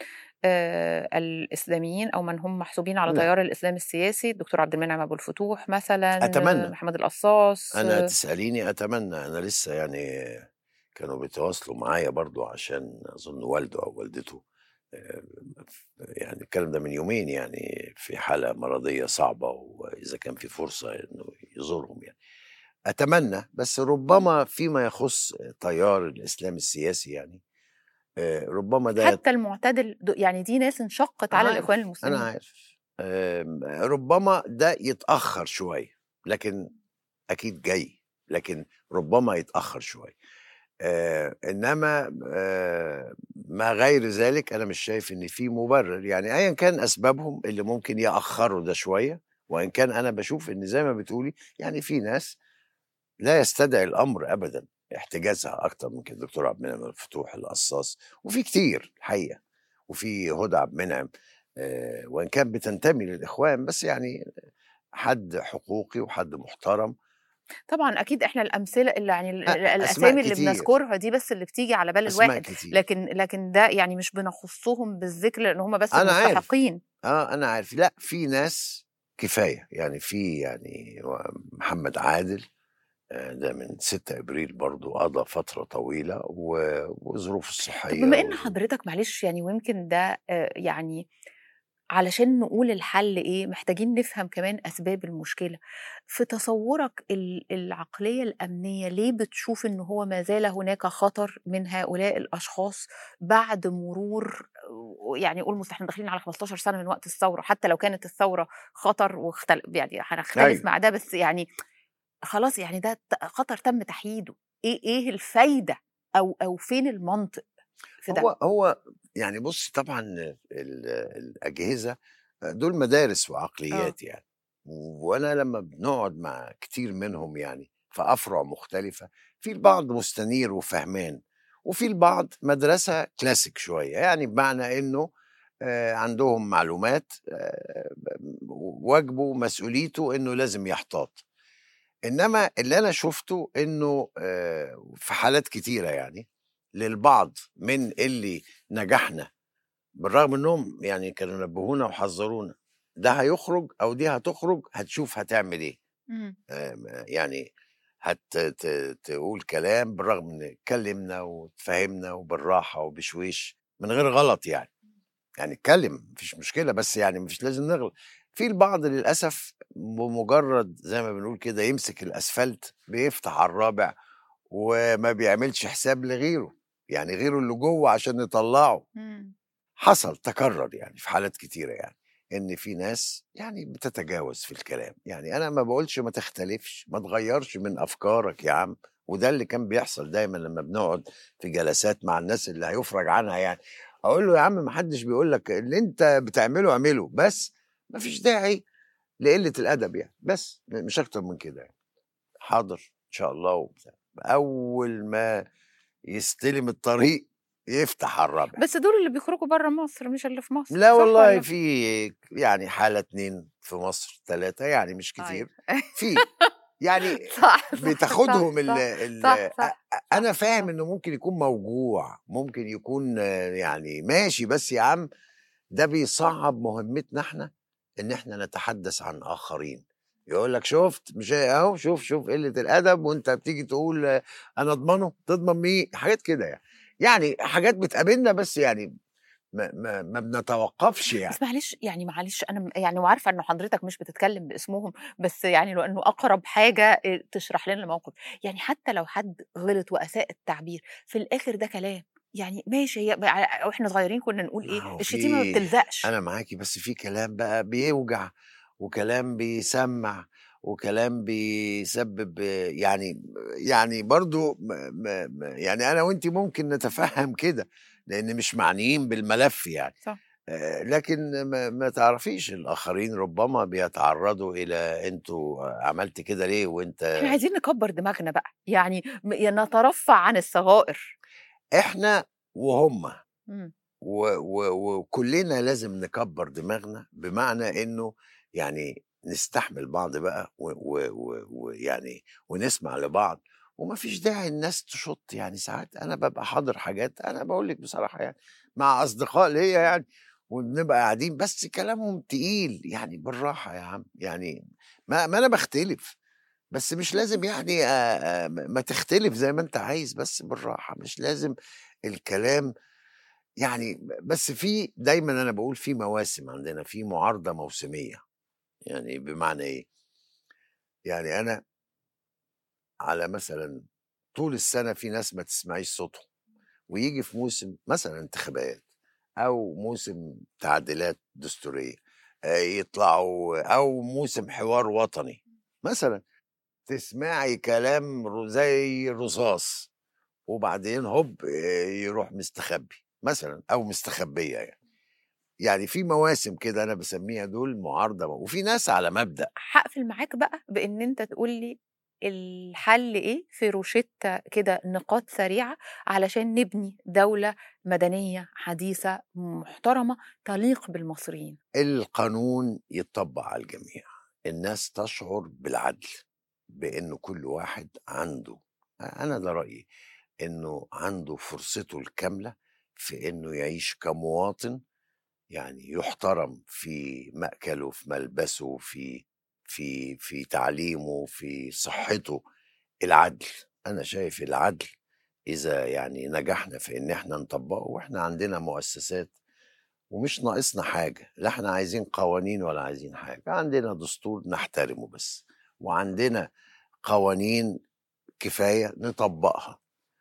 آآ الإسلاميين أو من هم محسوبين على لأ، تيار الإسلام السياسي، الدكتور عبد المنعم أبو الفتوح مثلًا، آه، أتمنى، محمد القصاص؟ أنا آه، تسأليني أتمنى، أنا لسه يعني كانوا بيتواصلوا معايا برضه عشان أظن والده أو والدته آآ ف يعني الكلام ده من يومين يعني في حالة مرضية صعبة، وإذا كان في فرصة إنه يزورهم يعني. أتمنى، بس ربما فيما يخُص تيار الإسلام السياسي يعني، آآ ربما ده حتى المعتدل د يعني دي ناس انشقت على الإخوان عارف، أنا المسلمين. عارف. آمم، ربما ده يتأخّر شوية، لكن أكيد جاي، لكن ربما يتأخّر شوية. آآ، إنما آآ، ما غير ذلك أنا مش شايف إن في مُبرر، يعني أيًا كان أسبابهم اللي ممكن يأخّروا ده شوية، وإن كان أنا باشوف إن زي ما بتقولي، يعني في ناس لا يستدعي الأمر أبدًا احتجازها أكتر من كده، الدكتور عبد المنعم الفتوح، القصاص، وفي كتير الحقيقة، وفي هدى عبد المنعم، آآ، وإن كانت بتنتمي للإخوان، بس يعني حد حقوقي وحد محترم. طبعًا أكيد إحنا الأمثلة اللي يعني ال أ ال أسماء الأسامي اللي كتير، بنذكرها دي بس اللي بتيجي على بال أسماء الواحد، كتير. لكن لكن ده يعني مش بنخصّهم بالذكر لإن هم بس أنا عارف، المستحقين. آه، أنا عارف. لأ، في ناس كفاية، يعني في يعني و محمد عادل آآ ده من ستة أبريل برضه قضى فترة طويلة و وظروفه طب الصحية بما إن وظروف حضرتك معلش يعني ويمكن ده آآ يعني علشان نقول الحل إيه، محتاجين نفهم كمان أسباب المشكلة. في تصوُّرك ال العقلية الأمنية ليه بتشوف إن هو ما زال هناك خطر من هؤلاء الأشخاص بعد مرور يعني قُل مست إحنا داخلين على خمستاشر سَنة من وقت الثورة، حتى لو كانت الثورة خطر واختل يعني هنختلف أيوه. مع ده، بس يعني خلاص يعني ده ت خطر تم تحييده. إيه إيه الفايدة أو أو فين المنطق في ده؟ هو هو يعني بُصّي طبعًا ال الأجهزة دول مدارس آه. وعقليات يعني، وأنا لمّا بنقعد مع كتير منهم يعني في أفرع مختلفة، في البعض مستنير وفهمان، وفي البعض مدرسة كلاسيك شوية، يعني بمعنى إنه آآ عندهم معلومات آآ واجبه ومسؤوليته إنه لازم يحتاط. إنما اللي أنا شُفته إنه آآ في حالات كتيرة يعني، للبعض من اللي نجحنا بالرغم إنهم يعني كانوا نبهونا وحذّرونا، ده هيخرج أو دي هتخرج هتشوف هتعمل إيه. إمم. آمم يعني هت ت تقول كلام بالرغم إن اتكلمنا واتفاهمنا وبالراحة وبشويش من غير غلط يعني. يعني اتكلم ما فيش مشكلة، بس يعني مش لازم نغلط. في البعض للأسف بمجرد زي ما بنقول كده يمسك الأسفلت بيفتح على الرابع وما بيعملش حساب لغيره، يعني غيره اللي جوه عشان يطلعه. إمم. حصل تكرر يعني في حالات كتيرة يعني إن في ناس يعني بتتجاوز في الكلام. يعني أنا ما باقولش ما تختلفش، ما تغيّرش من أفكارك يا عم، وده اللي كان بيحصل دايمًا لمّا بنقعد في جلسات مع الناس اللي هيُفرج عنها يعني. أقول له: "يا عم ما حدش بيقول لك اللي أنت بتعمله اعمله، بس ما فيش داعي لقلة الأدب يعني." بس م مش أكتر من كده يعني. حاضر إن شاء الله وبتاع. أول ما يستلم الطريق يفتح على الرابع. بس دول اللي بيخرجوا برّه مصر مش اللي في مصر، لا صح والله والّا؟ في يعني حالة اتنين في مصر، تلاتة يعني مش أيوه. كتير. في. يعني صح، صح، صح، بتاخدهم ال صح، ال صح، أ صح، أ صح، أنا فاهم صح. إنه ممكن يكون موجوع، ممكن يكون آه، يعني ماشي، بس يا عم ده بيصعّب مهمتنا إحنا إن إحنا نتحدث عن آخرين. يقول لك شُفت مش هي أهو شوف، شوف قلة الأدب وأنت بتيجي تقول آه، أنا أضمنه، تضمن مين؟ حاجات كده يعني. يعني حاجات بتقابلنا بس يعني ما ما ما بنتوقّفش بس يعني. معلش يعني معلش أنا م يعني وعارفة إنه حضرتك مش بتتكلم باسمهم، بس يعني لو إنه أقرب حاجة آآ تشرح لنا الموقف. يعني حتى لو حد غلط وأساء التعبير، في الآخر ده كلام. يعني ماشي هي ب ع وإحنا صغيرين كنا نقول ما إيه، هو الشتيمة ما في بتلزقش. أنا معاكِ، بس في كلام بقى بيوجع، وكلام بيسمّع، وكلام بيسبب يعني يعني برضه م م م يعني أنا وأنتِ ممكن نتفهّم كده، لإن مش معنيين بالملف يعني. صح. آآ لكن ما ما تعرفيش الآخرين ربما بيتعرّضوا إلى أنتم عملتِ كده ليه إحنا وأنت عايزين نكبّر دماغنا بقى، يعني م ي نترفّع عن الصغائر. إحنا وهُم. إمم. و و وكلنا لازم نكبّر دماغنا، بمعنى إنه يعني نستحمل بعض بقى و و و ويعني ونسمع لبعض، وما فيش داعي الناس تشُط. يعني ساعات أنا بابقى حاضر حاجات أنا باقول لِك بصراحة يعني، مع أصدقاء ليّا يعني، وبنبقى قاعدين بس كلامهم تقيل، يعني بالراحة يا عم، يعني ما ما أنا باختلف، بس مش لازم يعني آآ، آآ، م ما تختلف زي ما أنت عايز بس بالراحة، مش لازم الكلام يعني. ب بس في دايمًا أنا باقول في مواسم عندنا، في معارضة موسمية. يعني بمعنى إيه؟ يعني أنا على مثلًا طول السنة في ناس ما تسمعيش صوتهم، وييجي في موسم مثلًا انتخابات أو موسم تعديلات دستورية آآ يطلعوا أو موسم حوار وطني مثلًا، تسمعي كلام ر زي الرصاص، وبعدين هوب آآ يروح مستخبي مثلًا أو مستخبية يعني. يعني في مواسم كده أنا باسميها دول معارضة، وفي ناس على مبدأ. هاقفل معاك بقى بإن أنت تقول لي الحل إيه في روشتة كده نقاط سريعة علشان نبني دولة مدنية حديثة محترمة تليق بالمصريين. القانون يتطبّق على الجميع، الناس تشعر بالعدل، بإنه كل واحد عنده، أنا ده رأيي، إنه عنده فرصته الكاملة في إنه يعيش كمواطن، يعني يُحترم في مأكله، في ملبسه، في في في تعليمه، في صحته، العدل. أنا شايف العدل إذا يعني نجحنا في إن إحنا نطبّقه، وإحنا عندنا مؤسسات ومش ناقصنا حاجة، لا إحنا عايزين قوانين ولا عايزين حاجة، عندنا دستور نحترمه بس، وعندنا قوانين كفاية نطبّقها،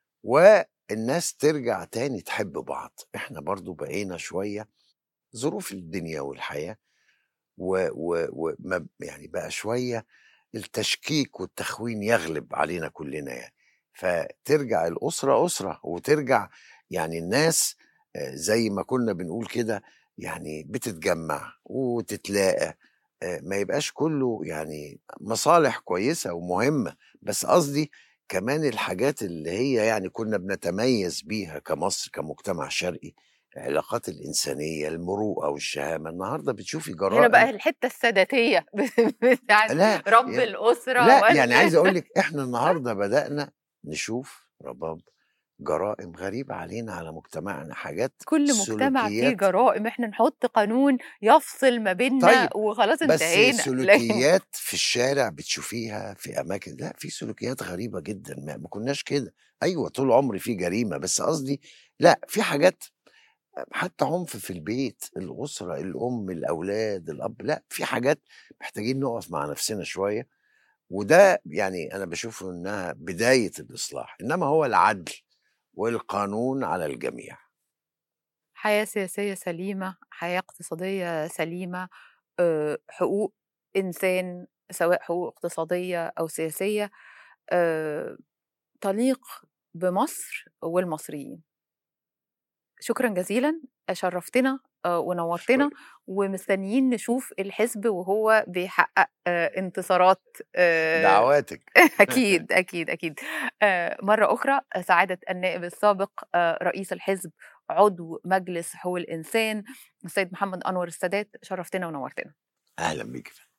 والناس ترجع تاني تحب بعض. إحنا برضه بقينا شوية ظروف الدنيا والحياة و و وما يعني بقى شوية التشكيك والتخوين يغلب علينا كلنا يعني، فترجع الأسرة أسرة، وترجع يعني الناس آآ زي ما كنا بنقول كده، يعني بتتجمّع وتتلاقى، آآ ما يبقاش كُلّه يعني مصالح كويسة ومهمة، بس قصدي كمان الحاجات اللي هي يعني كنا بنتميّز بيها كمصر كمجتمع شرقي، العلاقات الإنسانية، المروءة والشهامة، النهارده بتشوفي هنا جرائم. بقى الحتة الساداتية بتاعة لا رب ي الأسرة لأ، وال يعني عايز أقول لِك إحنا النهارده بدأنا نشوف رباب جرائم غريبة علينا، على مجتمعنا، حاجات كل مجتمع فيه سلوكيات. جرائم، إحنا نحط قانون يفصل ما بيننا طيب، وخلاص بس انتهينا لكن سلوكيات في الشارع بتشوفيها في أماكن، لأ، في سلوكيات غريبة جدًا، ما ما كناش كده. أيوه، طول عمري في جريمة، بس قصدي لأ، في حاجات، حتى عنف في البيت، الأسرة، الأم، الأولاد، الأب، لأ، في حاجات محتاجين نقف مع نفسنا شوية، وده يعني أنا باشوف إنها بداية الإصلاح، إنما هو العدل والقانون على الجميع. حياة سياسية سليمة، حياة اقتصادية سليمة، آآ حقوق إنسان سواء حقوق اقتصادية أو سياسية آآ تليق بمصر والمصريين. شكرًا جزيلًا، شرّفتنا آآ ونوّرتنا، أشكرِك. ومستنيين نشوف الحزب وهو بيحقق آآ انتصارات آآ دعواتِك. أكيد، أكيد، أكيد. آآ مرّة أخرى سعادة النائب السابق آآ رئيس الحزب، عضو مجلس حقوق الإنسان، السيد محمد أنور السادات، شرّفتنا ونوّرتنا. أهلًا بيكِ.